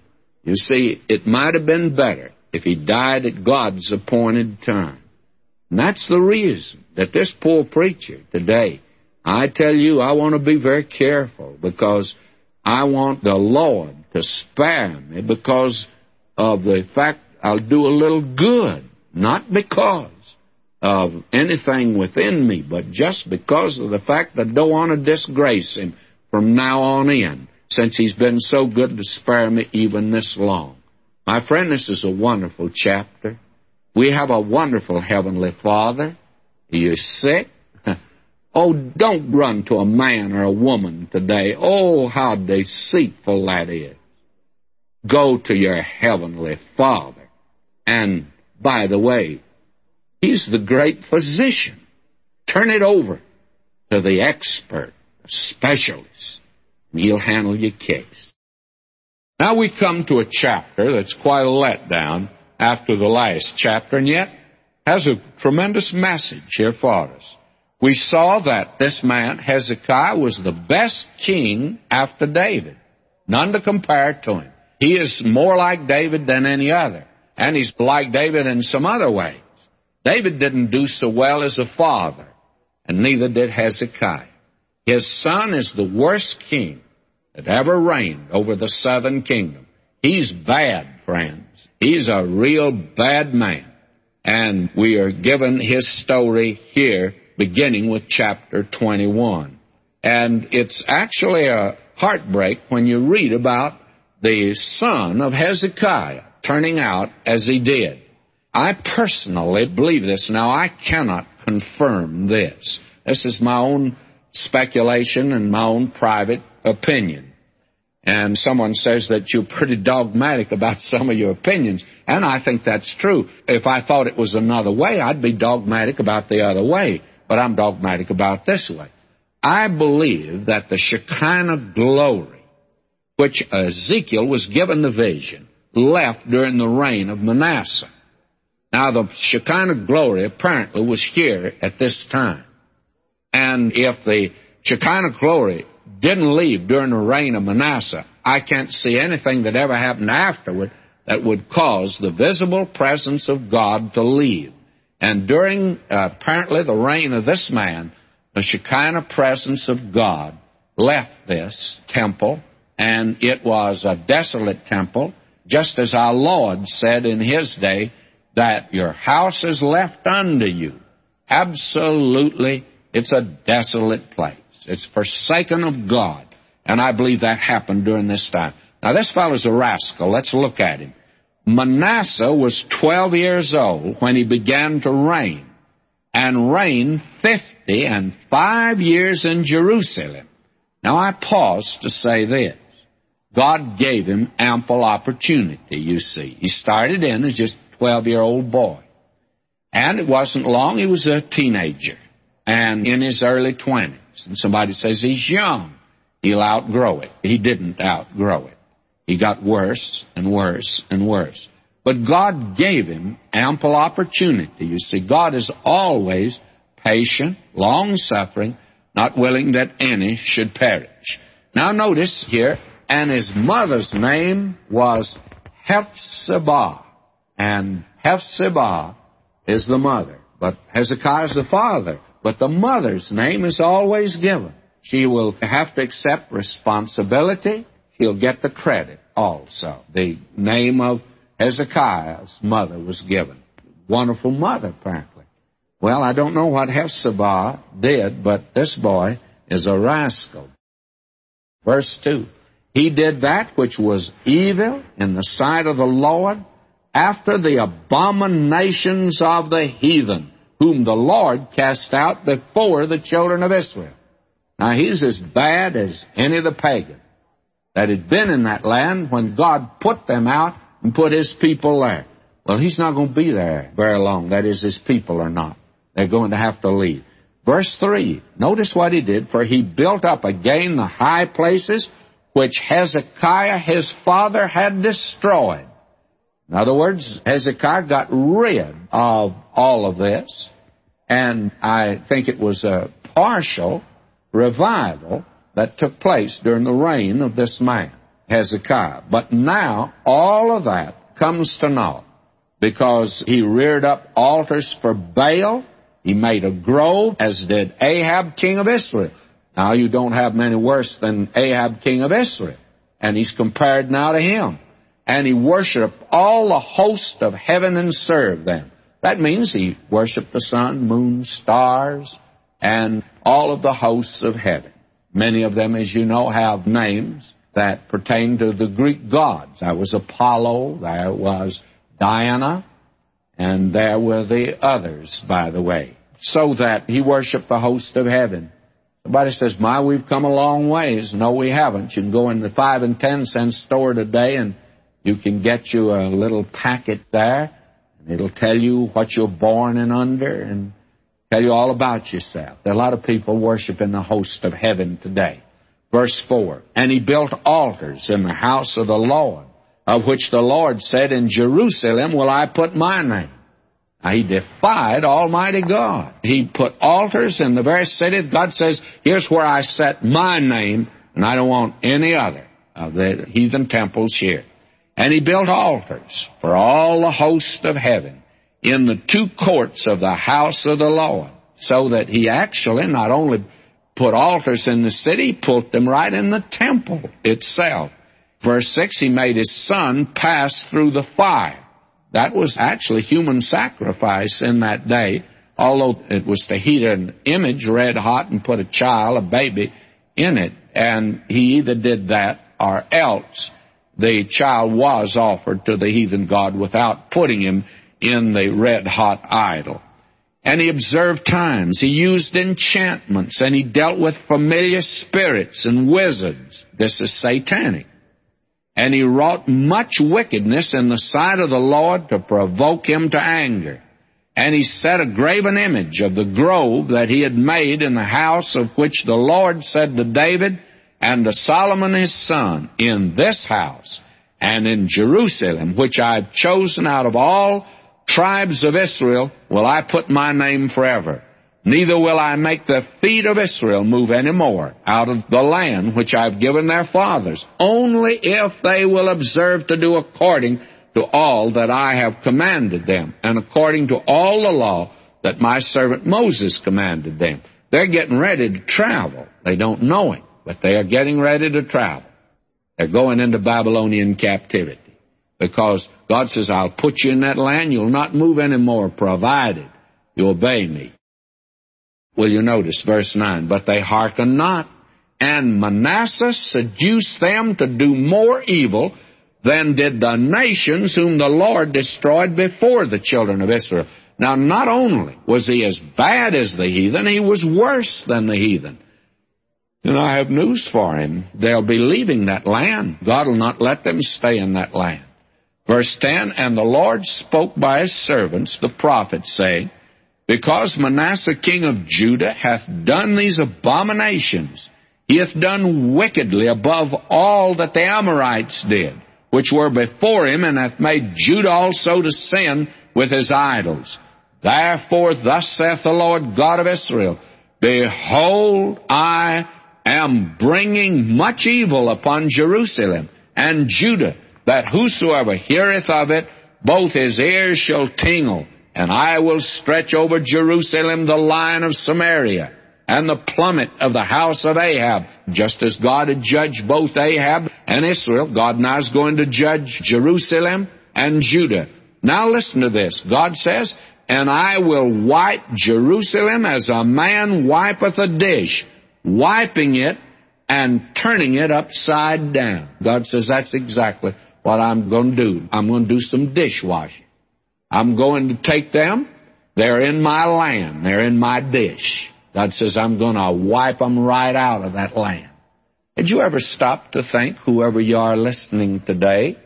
You see, it might have been better if he died at God's appointed time. And that's the reason that this poor preacher today, I tell you, I want to be very careful, because I want the Lord to spare me because of the fact I'll do a little good, not because of anything within me, but just because of the fact that I don't want to disgrace him from now on in, since he's been so good to spare me even this long. My friend, this is a wonderful chapter. We have a wonderful Heavenly Father. Are you sick? Oh, don't run to a man or a woman today. Oh, how deceitful that is. Go to your Heavenly Father. And, by the way, He's the great physician. Turn it over to the expert, the specialist, and He'll handle your case. Now we come to a chapter that's quite a letdown after the last chapter, and yet has a tremendous message here for us. We saw that this man, Hezekiah, was the best king after David. None to compare to him. He is more like David than any other, and he's like David in some other ways. David didn't do so well as a father, and neither did Hezekiah. His son is the worst king that ever reigned over the southern kingdom. He's bad, friends. He's a real bad man. And we are given his story here, beginning with chapter 21. And it's actually a heartbreak when you read about the son of Hezekiah turning out as he did. I personally believe this. Now, I cannot confirm this. This is my own speculation and my own private opinion. And someone says that you're pretty dogmatic about some of your opinions, and I think that's true. If I thought it was another way, I'd be dogmatic about the other way, but I'm dogmatic about this way. I believe that the Shekinah glory, which Ezekiel was given the vision, left during the reign of Manasseh. Now, the Shekinah glory apparently was here at this time. And if the Shekinah glory didn't leave during the reign of Manasseh, I can't see anything that ever happened afterward that would cause the visible presence of God to leave. And during, apparently, the reign of this man, the Shekinah presence of God left this temple, and it was a desolate temple, just as our Lord said in His day that your house is left unto you. Absolutely, it's a desolate place. It's forsaken of God. And I believe that happened during this time. Now, this fellow's a rascal. Let's look at him. Manasseh was 12 years old when he began to reign, and reigned 55 years in Jerusalem. Now, I pause to say this. God gave him ample opportunity, you see. He started in as just a 12-year-old boy. And it wasn't long, he was a teenager, and in his early 20s. And somebody says he's young. He'll outgrow it. He didn't outgrow it. He got worse and worse and worse. But God gave him ample opportunity. You see, God is always patient, long-suffering, not willing that any should perish. Now notice here, and his mother's name was Hephzibah. And Hephzibah is the mother, but Hezekiah is the father. But the mother's name is always given. She will have to accept responsibility. She'll get the credit also. The name of Hezekiah's mother was given. Wonderful mother, apparently. Well, I don't know what Hephzibah did, but this boy is a rascal. Verse 2. He did that which was evil in the sight of the Lord, after the abominations of the heathen, whom the Lord cast out before the children of Israel. Now, he's as bad as any of the pagans that had been in that land when God put them out and put His people there. Well, He's not going to be there very long. That is, His people are not. They're going to have to leave. Verse 3, notice what he did. For he built up again the high places which Hezekiah his father had destroyed. In other words, Hezekiah got rid of all of this, and I think it was a partial revival that took place during the reign of this man. Hezekiah. But now all of that comes to naught because he reared up altars for Baal. He made a grove, as did Ahab, king of Israel. Now you don't have many worse than Ahab, king of Israel. And he's compared now to him. And he worshiped all the host of heaven and served them. That means he worshiped the sun, moon, stars, and all of the hosts of heaven. Many of them, as you know, have names that pertain to the Greek gods. There was Apollo, there was Diana, and there were the others, by the way. So that he worshiped the host of heaven. Somebody says, we've come a long ways. No, we haven't. You can go in the 5 and 10 cent store today and you can get you a little packet there. And it'll tell you what you're born and under and tell you all about yourself. There are a lot of people worshiping the host of heaven today. Verse 4, and he built altars in the house of the Lord, of which the Lord said, in Jerusalem will I put my name. Now, he defied Almighty God. He put altars in the very city. God says, here's where I set my name, and I don't want any other of the heathen temples here. And he built altars for all the host of heaven in the 2 courts of the house of the Lord, so that he actually not only put altars in the city, he put them right in the temple itself. Verse 6, he made his son pass through the fire. That was actually human sacrifice in that day, although it was to heat an image red hot and put a child, a baby, in it. And he either did that or else the child was offered to the heathen god without putting him in the red hot idol. And he observed times. He used enchantments, and he dealt with familiar spirits and wizards. This is satanic. And he wrought much wickedness in the sight of the Lord to provoke him to anger. And he set a graven image of the grove that he had made in the house of which the Lord said to David and to Solomon his son, in this house and in Jerusalem, which I have chosen out of all tribes of Israel, will I put my name forever. Neither will I make the feet of Israel move any more out of the land which I have given their fathers, only if they will observe to do according to all that I have commanded them, and according to all the law that my servant Moses commanded them. They're getting ready to travel. They don't know it, but they are getting ready to travel. They're going into Babylonian captivity, because God says, I'll put you in that land, you'll not move anymore, provided you obey me. Well, you notice verse 9, but they hearken not, and Manasseh seduced them to do more evil than did the nations whom the Lord destroyed before the children of Israel. Now, not only was he as bad as the heathen, he was worse than the heathen. And I have news for him. They'll be leaving that land. God will not let them stay in that land. Verse 10, and the Lord spoke by his servants, the prophets, saying, because Manasseh king of Judah hath done these abominations, he hath done wickedly above all that the Amorites did, which were before him, and hath made Judah also to sin with his idols. Therefore thus saith the Lord God of Israel, behold, I am bringing much evil upon Jerusalem and Judah, that whosoever heareth of it, both his ears shall tingle. And I will stretch over Jerusalem the line of Samaria, and the plummet of the house of Ahab. Just as God had judged both Ahab and Israel, God now is going to judge Jerusalem and Judah. Now listen to this. God says, and I will wipe Jerusalem as a man wipeth a dish, wiping it and turning it upside down. God says that's exactly what I'm going to do. I'm going to do some dishwashing. I'm going to take them. They're in my land. They're in my dish. God says, I'm going to wipe them right out of that land. Did you ever stop to think, whoever you are listening today,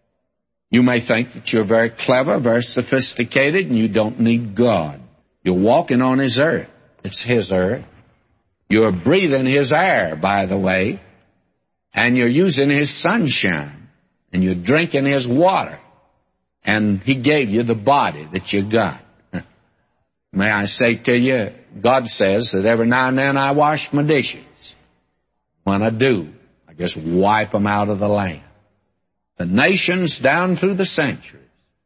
you may think that you're very clever, very sophisticated, and you don't need God. You're walking on His earth. It's His earth. You're breathing His air, by the way, and you're using His sunshine, and you're drinking His water. And He gave you the body that you got. May I say to you, God says that every now and then I wash my dishes. When I do, I just wipe them out of the land. The nations down through the centuries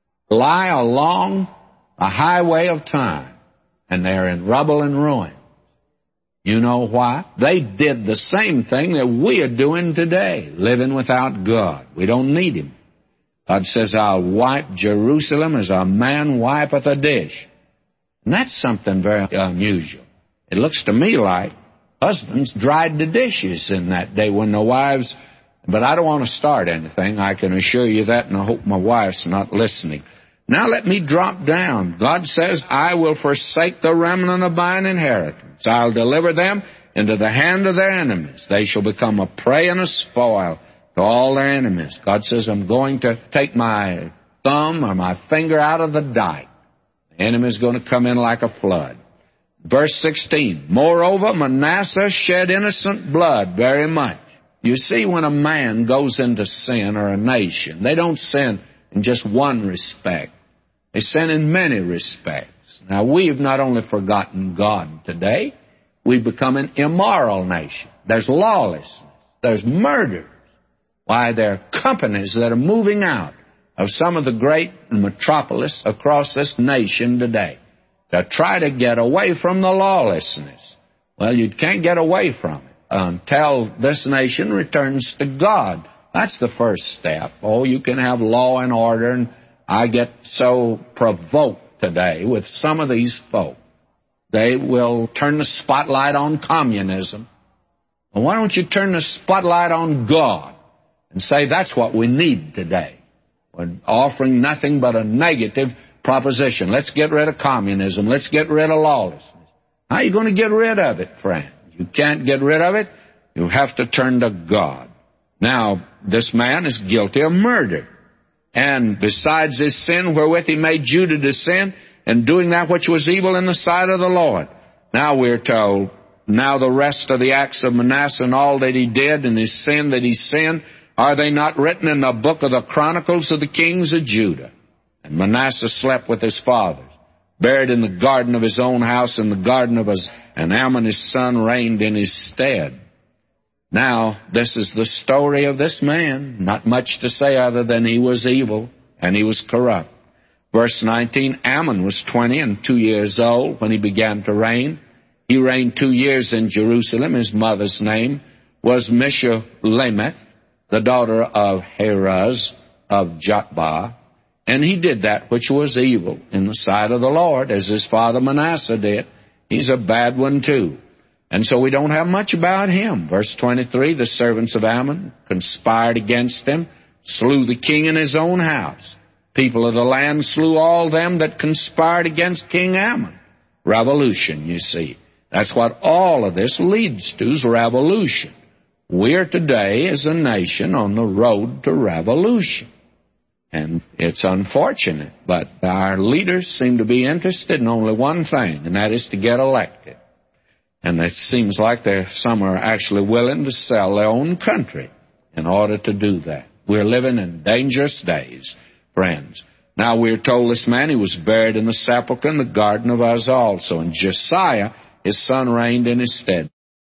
lie along a highway of time, and they're in rubble and ruin. You know why? They did the same thing that we are doing today, living without God. We don't need Him. God says, I'll wipe Jerusalem as a man wipeth a dish. And that's something very unusual. It looks to me like husbands dried the dishes in that day when the wives... But I don't want to start anything, I can assure you that, and I hope my wife's not listening. Now let me drop down. God says, I will forsake the remnant of mine inheritance. I'll deliver them into the hand of their enemies. They shall become a prey and a spoil to all their enemies. God says, I'm going to take my thumb or my finger out of the dike. The enemy's going to come in like a flood. Verse 16, moreover, Manasseh shed innocent blood very much. You see, when a man goes into sin, or a nation, they don't sin in just one respect. They sin in many respects. Now, we've not only forgotten God today, we've become an immoral nation. There's lawlessness. There's murders. Why, there are companies that are moving out of some of the great metropolis across this nation today to try to get away from the lawlessness. Well, you can't get away from it until this nation returns to God. That's the first step. Oh, you can have law and order, and I get so provoked today with some of these folk. They will turn the spotlight on communism. Well, why don't you turn the spotlight on God and say that's what we need today? We're offering nothing but a negative proposition. Let's get rid of communism. Let's get rid of lawlessness. How are you going to get rid of it, friend? You can't get rid of it. You have to turn to God. Now, this man is guilty of murder. And besides his sin wherewith he made Judah to sin, and doing that which was evil in the sight of the Lord. Now we're told, now the rest of the acts of Manasseh and all that he did and his sin that he sinned, are they not written in the book of the Chronicles of the kings of Judah? And Manasseh slept with his fathers, buried in the garden of his own house, in the garden of his, and Amon his son reigned in his stead. Now, this is the story of this man. Not much to say other than he was evil and he was corrupt. Verse 19, Amon was 22 years old when he began to reign. He reigned 2 years in Jerusalem. His mother's name was Meshullemeth, the daughter of Heraz of Jotbah. And he did that which was evil in the sight of the Lord, as his father Manasseh did. He's a bad one too. And so we don't have much about him. Verse 23, the servants of Ammon conspired against him, slew the king in his own house. People of the land slew all them that conspired against King Ammon. Revolution, you see. That's what all of this leads to, is revolution. We're today, as a nation, on the road to revolution. And it's unfortunate, but our leaders seem to be interested in only one thing, and that is to get elected. And it seems like some are actually willing to sell their own country in order to do that. We're living in dangerous days, friends. Now we're told this man, he was buried in the sepulchre in the garden of Uz also. And Josiah, his son, reigned in his stead.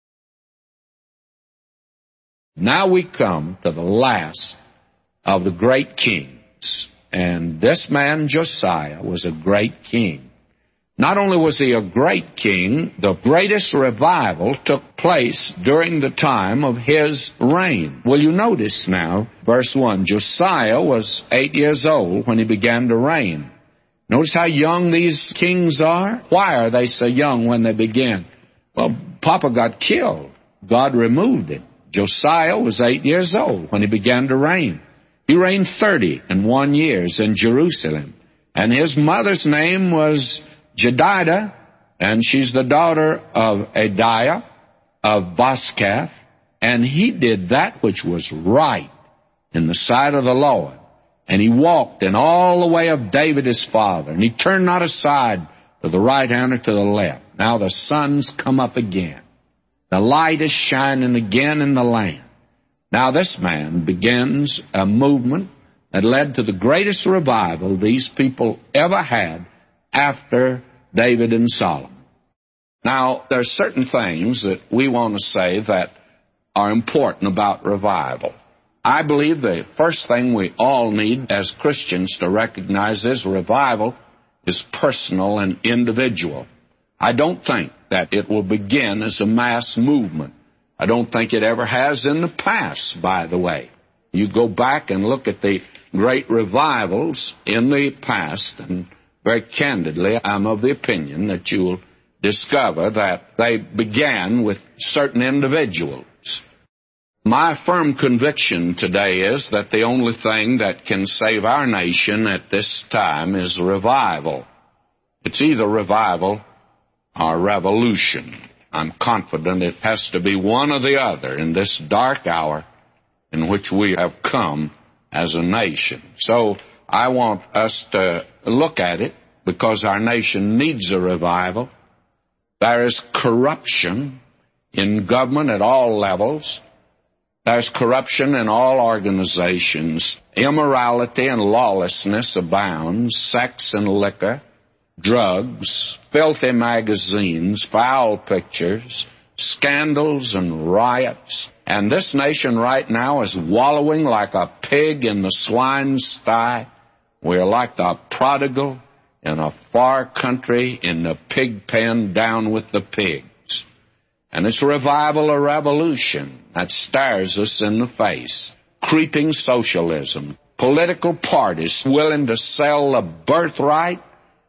Now we come to the last of the great kings. And this man, Josiah, was a great king. Not only was he a great king, the greatest revival took place during the time of his reign. Well, you notice now, verse 1, Josiah was 8 years old when he began to reign. Notice how young these kings are? Why are they so young when they begin? Well, Papa got killed. God removed him. Josiah was 8 years old when he began to reign. He reigned 31 years in Jerusalem. And his mother's name was Jedidah, and she's the daughter of Adiah of Boskath, and he did that which was right in the sight of the Lord. And he walked in all the way of David his father, and he turned not aside to the right hand or to the left. Now the sun's come up again. The light is shining again in the land. Now this man begins a movement that led to the greatest revival these people ever had after David and Solomon. Now, there are certain things that we want to say that are important about revival. I believe the first thing we all need as Christians to recognize is revival is personal and individual. I don't think that it will begin as a mass movement. I don't think it ever has in the past, by the way. You go back and look at the great revivals in the past, and very candidly, I'm of the opinion that you'll discover that they began with certain individuals. My firm conviction today is that the only thing that can save our nation at this time is revival. It's either revival or revolution. I'm confident it has to be one or the other in this dark hour in which we have come as a nation. So I want us to look at it because our nation needs a revival. There is corruption in government at all levels. There's corruption in all organizations. Immorality and lawlessness abounds. Sex and liquor, drugs, filthy magazines, foul pictures, scandals and riots. And this nation right now is wallowing like a pig in the swine's sty. We're like the prodigal in a far country in the pig pen down with the pigs. And it's revival or revolution that stares us in the face. Creeping socialism, political parties willing to sell the birthright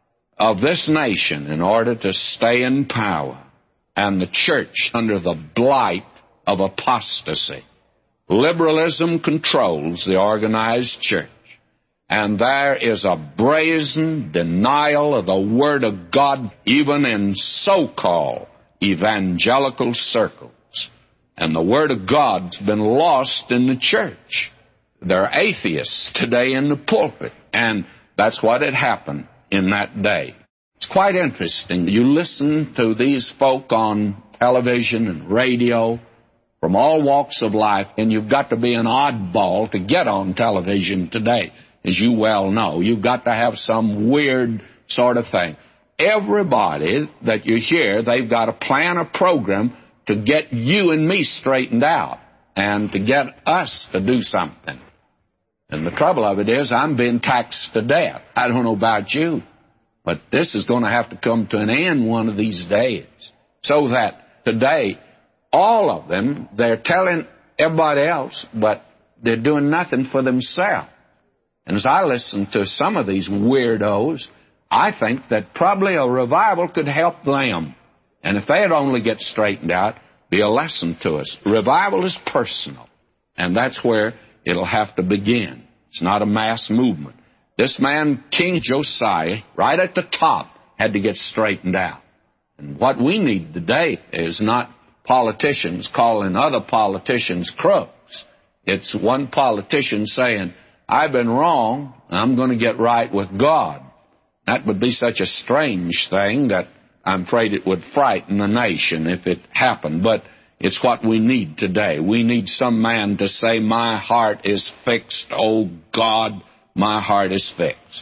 of this nation in order to stay in power, and the church under the blight of apostasy. Liberalism controls the organized church, and there is a brazen denial of the Word of God even in so-called evangelical circles. And the Word of God's been lost in the church. There are atheists today in the pulpit, and that's what had happened in that day. It's quite interesting. You listen to these folk on television and radio from all walks of life, and you've got to be an oddball to get on television today. As you well know, you've got to have some weird sort of thing. Everybody that you hear, they've got a plan, a program to get you and me straightened out and to get us to do something. And the trouble of it is, I'm being taxed to death. I don't know about you, but this is going to have to come to an end one of these days. So that today, all of them, they're telling everybody else, but they're doing nothing for themselves. And as I listen to some of these weirdos, I think that probably a revival could help them. And if they'd only get straightened out, be a lesson to us. Revival is personal, and that's where it'll have to begin. It's not a mass movement. This man, King Josiah, right at the top, had to get straightened out. And what we need today is not politicians calling other politicians crooks. It's one politician saying, I've been wrong, and I'm going to get right with God. That would be such a strange thing that I'm afraid it would frighten the nation if it happened. But it's what we need today. We need some man to say, my heart is fixed, oh God, my heart is fixed.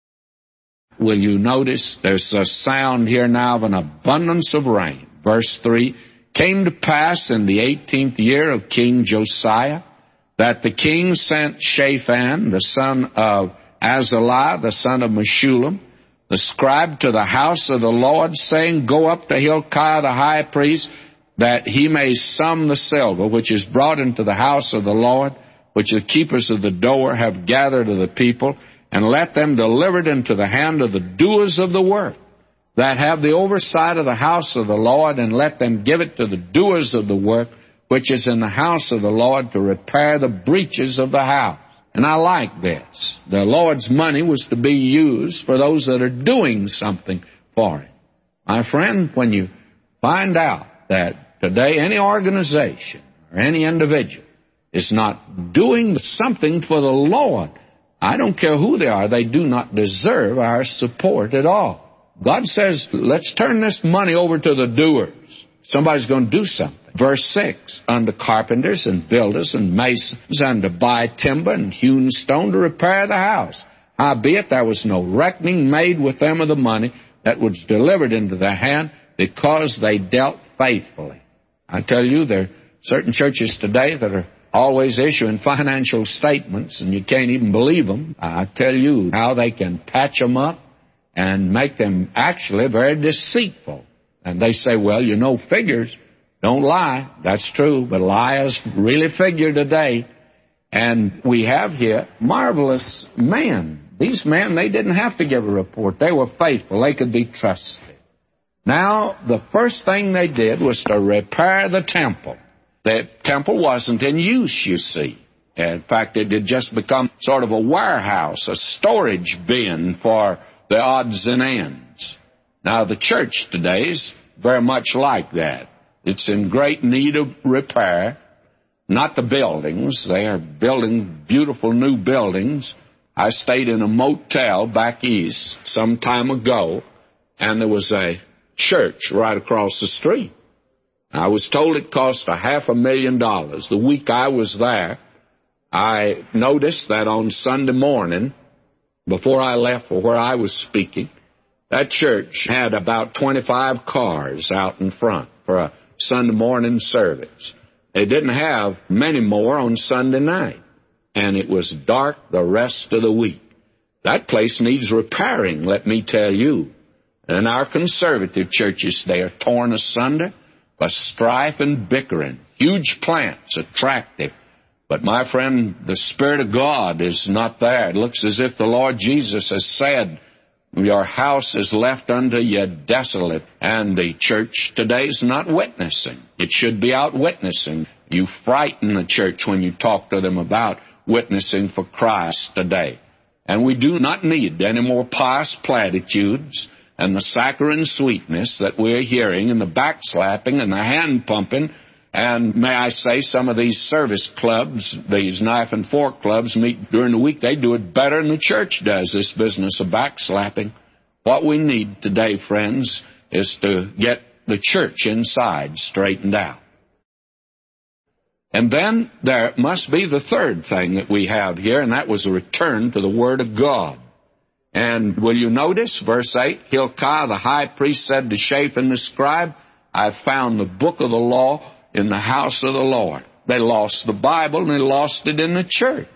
Will you notice there's a sound here now of an abundance of rain. Verse 3, came to pass in the 18th year of King Josiah that the king sent Shaphan, the son of Azaliah, the son of Meshullam, the scribe, to the house of the Lord, saying, go up to Hilkiah the high priest, that he may sum the silver which is brought into the house of the Lord, which the keepers of the door have gathered of the people, and let them deliver it into the hand of the doers of the work, that have the oversight of the house of the Lord, and let them give it to the doers of the work, which is in the house of the Lord, to repair the breaches of the house. And I like this. The Lord's money was to be used for those that are doing something for Him. My friend, when you find out that today any organization or any individual is not doing something for the Lord, I don't care who they are, they do not deserve our support at all. God says, let's turn this money over to the doers. Somebody's going to do something. Verse 6, unto carpenters and builders and masons, and to buy timber and hewn stone to repair the house. Howbeit there was no reckoning made with them of the money that was delivered into their hand, because they dealt faithfully. I tell you, there certain churches today that are always issuing financial statements, and you can't even believe them. I tell you how they can patch them up and make them actually very deceitful. And they say, well, you know, figures don't lie. That's true, but liars really figure today. And we have here marvelous men. These men, they didn't have to give a report. They were faithful. They could be trusted. Now, the first thing they did was to repair the temple. The temple wasn't in use, you see. In fact, it had just become sort of a warehouse, a storage bin for the odds and ends. Now, the church today is very much like that. It's in great need of repair. Not the buildings. They are building beautiful new buildings. I stayed in a motel back east some time ago, and there was a church right across the street. I was told it cost $500,000. The week I was there, I noticed that on Sunday morning, before I left for where I was speaking, that church had about 25 cars out in front for a Sunday morning service. They didn't have many more on Sunday night, and it was dark the rest of the week. That place needs repairing, let me tell you. And our conservative churches, they are torn asunder by strife and bickering. Huge plants, attractive. But my friend, the Spirit of God is not there. It looks as if the Lord Jesus has said, your house is left unto you desolate. And the church today is not witnessing. It should be out witnessing. You frighten the church when you talk to them about witnessing for Christ today. And we do not need any more pious platitudes and the saccharine sweetness that we're hearing, and the backslapping and the hand pumping. And may I say, some of these service clubs, these knife and fork clubs meet during the week, they do it better than the church does, this business of backslapping. What we need today, friends, is to get the church inside straightened out. And then there must be the third thing that we have here, and that was a return to the Word of God. And will you notice, verse 8, Hilkiah the high priest said to Shaphan the scribe, I found the book of the law in the house of the Lord. They lost the Bible, and they lost it in the church.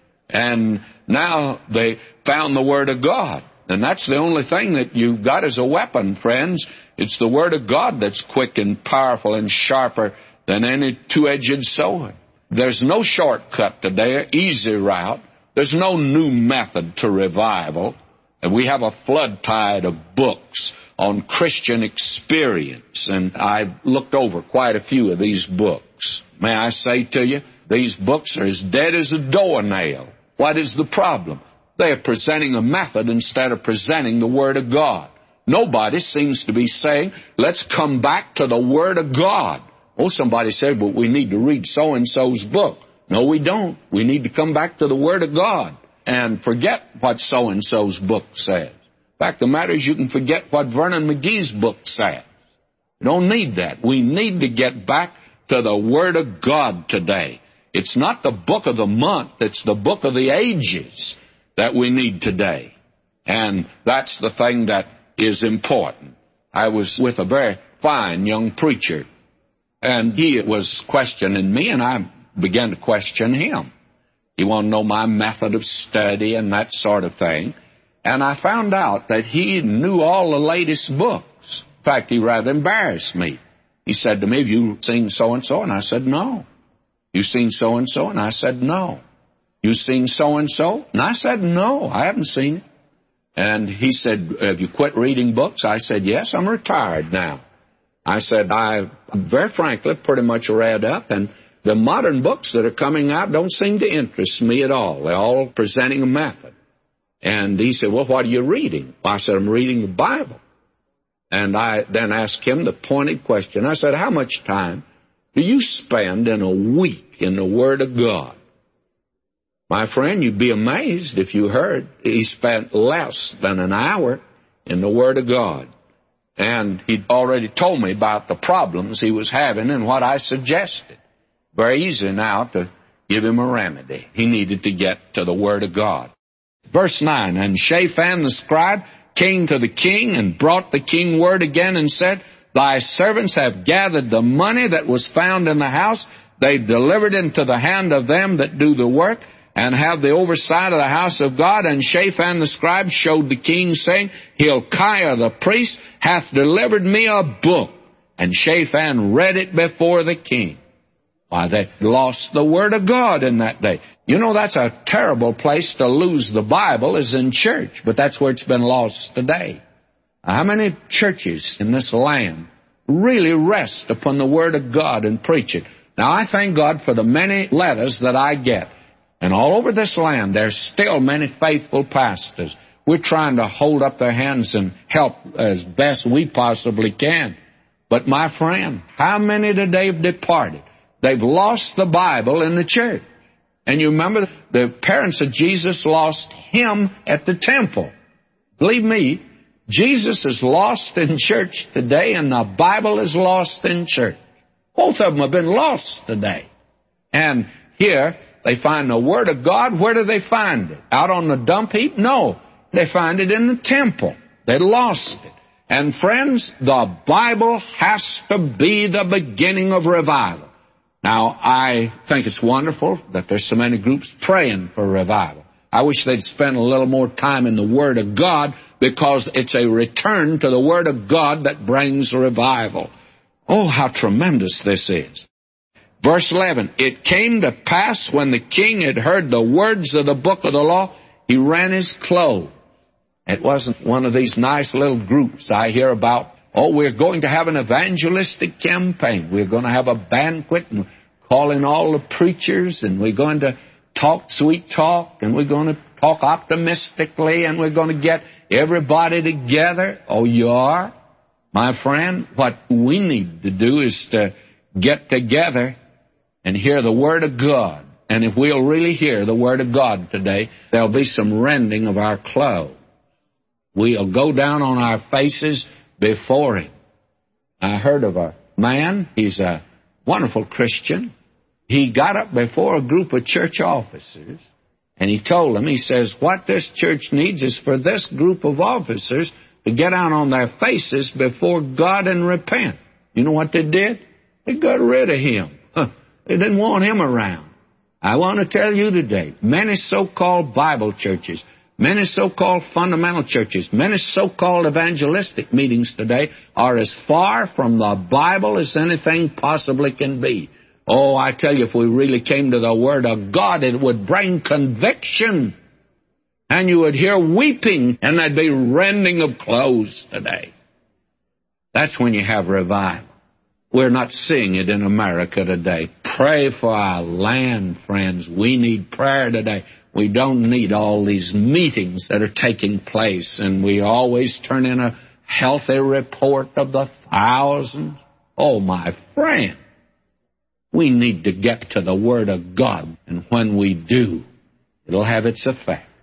And now they found the Word of God. And that's the only thing that you've got as a weapon, friends. It's the Word of God that's quick and powerful and sharper than any two-edged sword. There's no shortcut today, easy route. There's no new method to revival. And we have a flood tide of books on Christian experience, and I've looked over quite a few of these books. May I say to you, these books are as dead as a doornail. What is the problem? They are presenting a method instead of presenting the Word of God. Nobody seems to be saying, let's come back to the Word of God. Oh, somebody said, well, we need to read so-and-so's book. No, we don't. We need to come back to the Word of God and forget what so-and-so's book says. In fact, the matter is you can forget what Vernon McGee's book says. We don't need that. We need to get back to the Word of God today. It's not the book of the month. It's the book of the ages that we need today. And that's the thing that is important. I was with a very fine young preacher, and he was questioning me, and I began to question him. He wanted to know my method of study and that sort of thing. And I found out that he knew all the latest books. In fact, he rather embarrassed me. He said to me, have you seen so-and-so? And I said, no. You seen so-and-so? And I said, no. You seen so-and-so? And I said, no, I haven't seen it. And he said, have you quit reading books? I said, yes, I'm retired now. I said, I very frankly pretty much read up, and the modern books that are coming out don't seem to interest me at all. They're all presenting a method. And he said, well, what are you reading? Well, I said, I'm reading the Bible. And I then asked him the pointed question. I said, how much time do you spend in a week in the Word of God? My friend, you'd be amazed if you heard he spent less than an hour in the Word of God. And he'd already told me about the problems he was having and what I suggested. Very easy now to give him a remedy. He needed to get to the Word of God. Verse 9, and Shaphan the scribe came to the king and brought the king word again and said, thy servants have gathered the money that was found in the house. They delivered it into the hand of them that do the work, and have the oversight of the house of God. And Shaphan the scribe showed the king, saying, Hilkiah the priest hath delivered me a book. And Shaphan read it before the king. Why, they lost the word of God in that day. You know, that's a terrible place to lose the Bible, is in church. But that's where it's been lost today. How many churches in this land really rest upon the word of God and preach it? Now, I thank God for the many letters that I get. And all over this land, there's still many faithful pastors. We're trying to hold up their hands and help as best we possibly can. But my friend, how many today have departed? They've lost the Bible in the church. And you remember, the parents of Jesus lost him at the temple. Believe me, Jesus is lost in church today, and the Bible is lost in church. Both of them have been lost today. And here, they find the Word of God. Where do they find it? Out on the dump heap? No. They find it in the temple. They lost it. And friends, the Bible has to be the beginning of revival. Now, I think it's wonderful that there's so many groups praying for revival. I wish they'd spend a little more time in the Word of God, because it's a return to the Word of God that brings revival. Oh, how tremendous this is. Verse 11, it came to pass when the king had heard the words of the book of the law, he rent his clothes. It wasn't one of these nice little groups I hear about. Oh, we're going to have an evangelistic campaign. We're going to have a banquet and call in all the preachers, and we're going to talk sweet talk, and we're going to talk optimistically, and we're going to get everybody together. Oh, you are? My friend, what we need to do is to get together and hear the Word of God. And if we'll really hear the Word of God today, there'll be some rending of our clothes. We'll go down on our faces before Him. I heard of a man, he's a wonderful Christian. He got up before a group of church officers, and he told them, he says, what this church needs is for this group of officers to get out on their faces before God and repent. You know what they did? They got rid of him. They didn't want him around. I want to tell you today, many so-called Bible churches, many so-called fundamental churches, many so-called evangelistic meetings today are as far from the Bible as anything possibly can be. Oh, I tell you, if we really came to the Word of God, it would bring conviction. And you would hear weeping, and there'd be rending of clothes today. That's when you have revival. We're not seeing it in America today. Pray for our land, friends. We need prayer today. We don't need all these meetings that are taking place, and we always turn in a healthy report of the thousands. Oh, my friend, we need to get to the Word of God, and when we do, it'll have its effect.